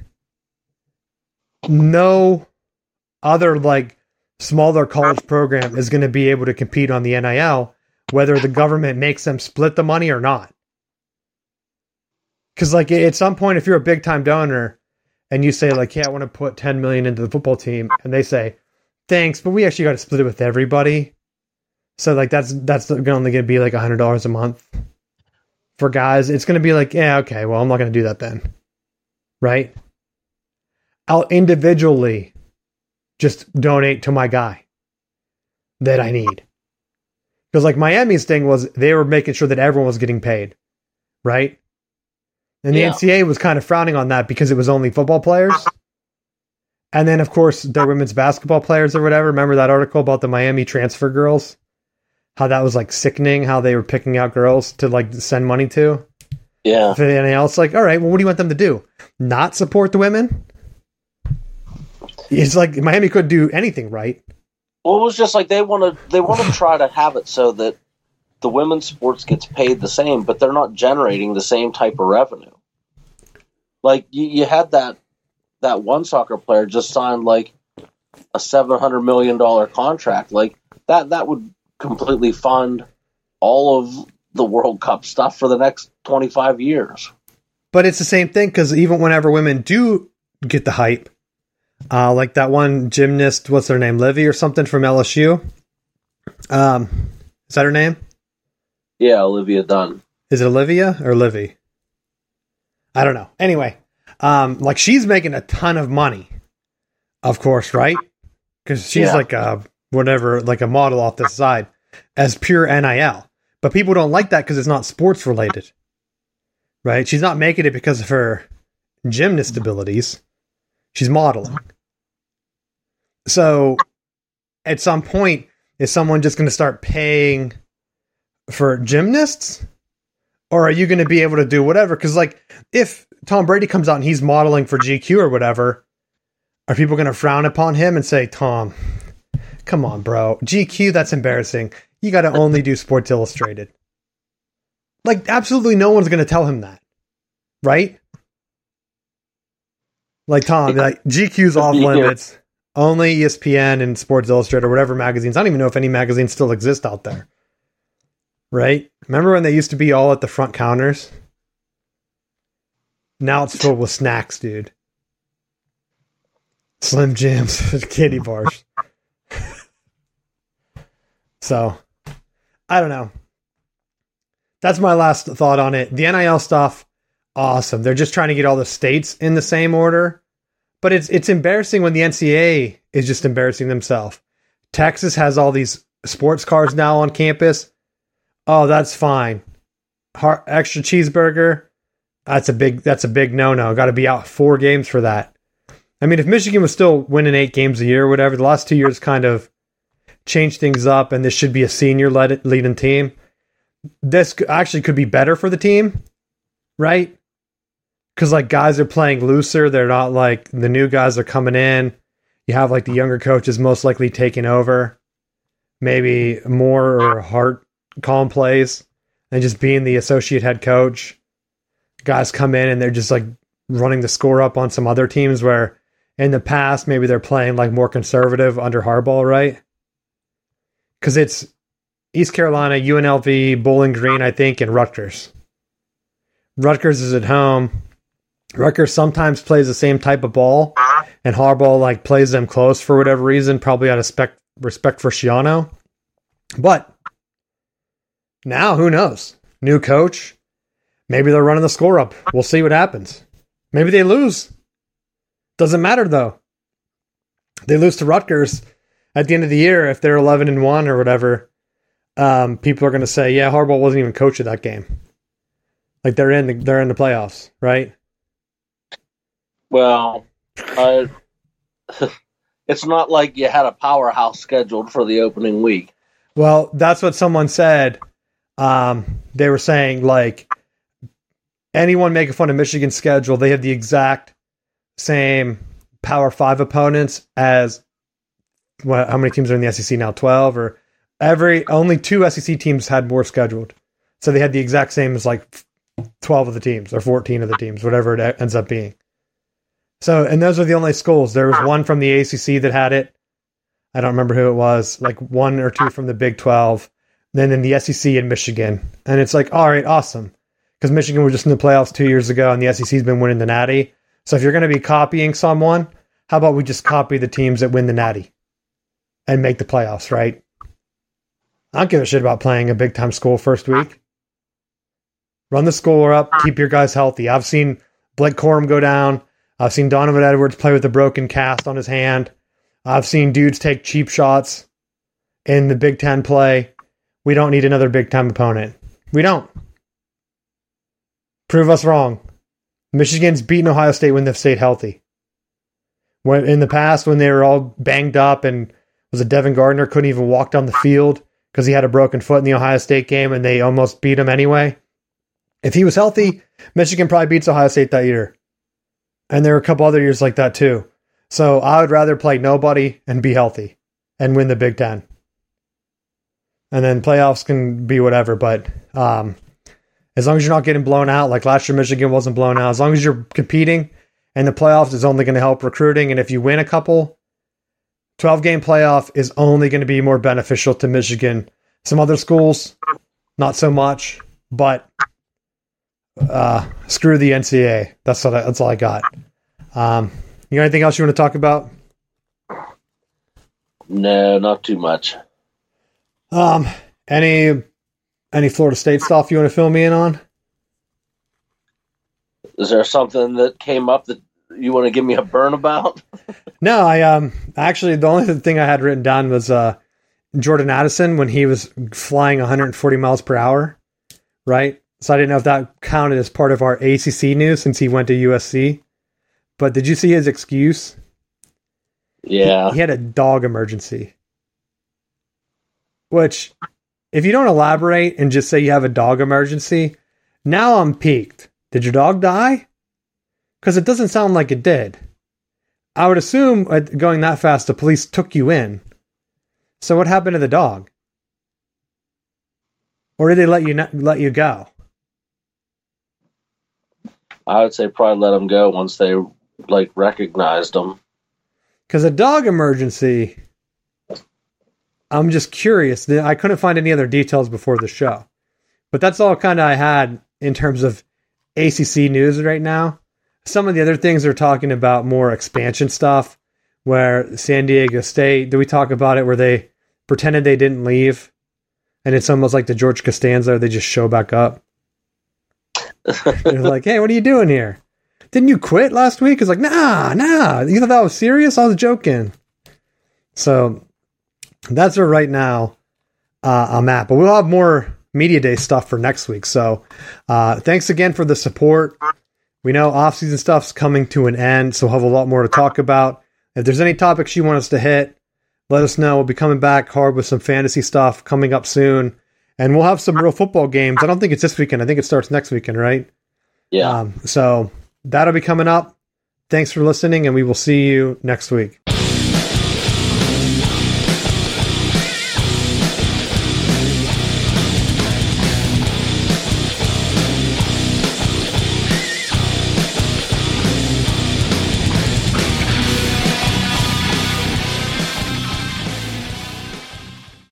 no other like smaller college program is going to be able to compete on the N I L, whether the government makes them split the money or not. Because like at some point, if you're a big time donor and you say like, yeah, I want to put ten million into the football team, and they say, thanks, but we actually got to split it with everybody. So like that's that's only going to be like a hundred dollars a month for guys. It's going to be like, yeah, okay, well, I'm not going to do that then, right? I'll individually just donate to my guy that I need. Because like Miami's thing was they were making sure that everyone was getting paid, right? And the
Yeah.
N C A A was kind of frowning on that because it was only football players. And then, of course, their women's basketball players or whatever. Remember that article about the Miami transfer girls? How that was like sickening, how they were picking out girls to like send money to.
Yeah.
For anything else, like, all right, well, what do you want them to do? Not support the women? It's like Miami couldn't do anything right.
Well, it was just like they want to they want to try to have it so that the women's sports gets paid the same, but they're not generating the same type of revenue. Like you, you had that that one soccer player just signed like a seven hundred million dollar contract. Like that that would completely fund all of the World Cup stuff for the next twenty five years.
But it's the same thing because even whenever women do get the hype, uh, like that one gymnast, what's her name, Livy or something from L S U? Um, is that her name?
Yeah, Olivia Dunn.
Is it Olivia or Livy? I don't know. Anyway, um, like she's making a ton of money, of course, right? Because she's
Yeah.
like a whatever, like a model off the side as pure N I L. But people don't like that because it's not sports related, right? She's not making it because of her gymnast abilities. She's modeling. So at some point, is someone just going to start paying for gymnasts? Or are you going to be able to do whatever? Because like if Tom Brady comes out and he's modeling for G Q or whatever, are people going to frown upon him and say, Tom, come on, bro. G Q, that's embarrassing. You got to only do Sports Illustrated. Like, absolutely no one's going to tell him that. Right? Like, Tom, like, G Q's off limits. Only E S P N and Sports Illustrated or whatever magazines. I don't even know if any magazines still exist out there. Right? Remember when they used to be all at the front counters? Now it's filled with snacks, dude. Slim Jims, candy bars. So, I don't know. That's my last thought on it. The N I L stuff, awesome. They're just trying to get all the states in the same order. But it's it's embarrassing when the N C A A is just embarrassing themselves. Texas has all these sports cars now on campus. Oh, that's fine. Har- extra cheeseburger. That's a big that's a big no-no. Got to be out four games for that. I mean, if Michigan was still winning eight games a year or whatever, the last two years kind of changed things up, and this should be a senior-led leading team. This actually could be better for the team, right? Because like guys are playing looser. They're not like the new guys are coming in. You have like the younger coaches most likely taking over. Maybe more or heart calm plays and just being the associate head coach. Guys come in and they're just like running the score up on some other teams where in the past maybe they're playing like more conservative under Harbaugh, right? Because it's East Carolina, U N L V, Bowling Green, I think, and Rutgers. Rutgers is at home. Rutgers sometimes plays the same type of ball, and Harbaugh like plays them close for whatever reason, probably out of spec- respect for Schiano. But now, who knows? New coach. Maybe they're running the score up. We'll see what happens. Maybe they lose. Doesn't matter, though. They lose to Rutgers at the end of the year if they're eleven and one or whatever. Um, people are going to say, yeah, Harbaugh wasn't even coach of that game. Like they're in the, they're in the playoffs, right?
Well, I, it's not like you had a powerhouse scheduled for the opening week.
Well, that's what someone said. Um, they were saying, like, anyone making fun of Michigan's schedule, they have the exact same Power Five opponents as what, how many teams are in the S E C now? twelve or every only two S E C teams had more scheduled, so they had the exact same as like twelve of the teams or fourteen of the teams, whatever it ends up being. So, and those are the only schools. There was one from the A C C that had it. I don't remember who it was. Like one or two from the Big twelve. Then in the S E C and Michigan, and it's like, all right, awesome, because Michigan was just in the playoffs two years ago, and the S E C's been winning the Natty. So if you're going to be copying someone, how about we just copy the teams that win the Natty and make the playoffs, right? I don't give a shit about playing a big-time school first week. Run the score up, keep your guys healthy. I've seen Blake Corum go down. I've seen Donovan Edwards play with a broken cast on his hand. I've seen dudes take cheap shots in the Big Ten play. We don't need another big-time opponent. We don't. Prove us wrong. Michigan's beaten Ohio State when they've stayed healthy. When in the past, when they were all banged up and was it Devin Gardner couldn't even walk down the field because he had a broken foot in the Ohio State game and they almost beat him anyway. If he was healthy, Michigan probably beats Ohio State that year. And there were a couple other years like that too. So I would rather play nobody and be healthy and win the Big Ten. And then playoffs can be whatever, but um, as long as you're not getting blown out, like last year Michigan wasn't blown out, as long as you're competing and the playoffs is only going to help recruiting. And if you win a couple, twelve-game playoff is only going to be more beneficial to Michigan. Some other schools, not so much, but uh, screw the N C A A. That's what I, that's all I got. Um, you got anything else you want to talk about?
No, not too much.
Um, any any Florida State stuff you want to fill me in on?
Is there something that came up that you want to give me a burn about?
No, I um actually the only thing I had written down was uh Jordan Addison when he was flying one hundred forty miles per hour, right? So I didn't know if that counted as part of our A C C news since he went to U S C. But did you see his excuse?
Yeah.
He, he had a dog emergency. Which, if you don't elaborate and just say you have a dog emergency, now I'm peaked. Did your dog die? Because it doesn't sound like it did. I would assume uh, going that fast, the police took you in. So what happened to the dog? Or did they let you not, let you go?
I would say probably let him go once they like recognized him.
Because a dog emergency, I'm just curious. I couldn't find any other details before the show. But that's all kind of I had in terms of A C C news right now. Some of the other things are talking about more expansion stuff, where San Diego State, did we talk about it, where they pretended they didn't leave? And it's almost like the George Costanza, they just show back up. They're like, hey, what are you doing here? Didn't you quit last week? It's like, nah, nah. You thought that was serious? I was joking. So that's where right now uh, I'm at. But we'll have more Media Day stuff for next week. So uh, thanks again for the support. We know off-season stuff's coming to an end, so we'll have a lot more to talk about. If there's any topics you want us to hit, let us know. We'll be coming back hard with some fantasy stuff coming up soon. And we'll have some real football games. I don't think it's this weekend. I think it starts next weekend, right?
Yeah.
Um, so that'll be coming up. Thanks for listening, and we will see you next week.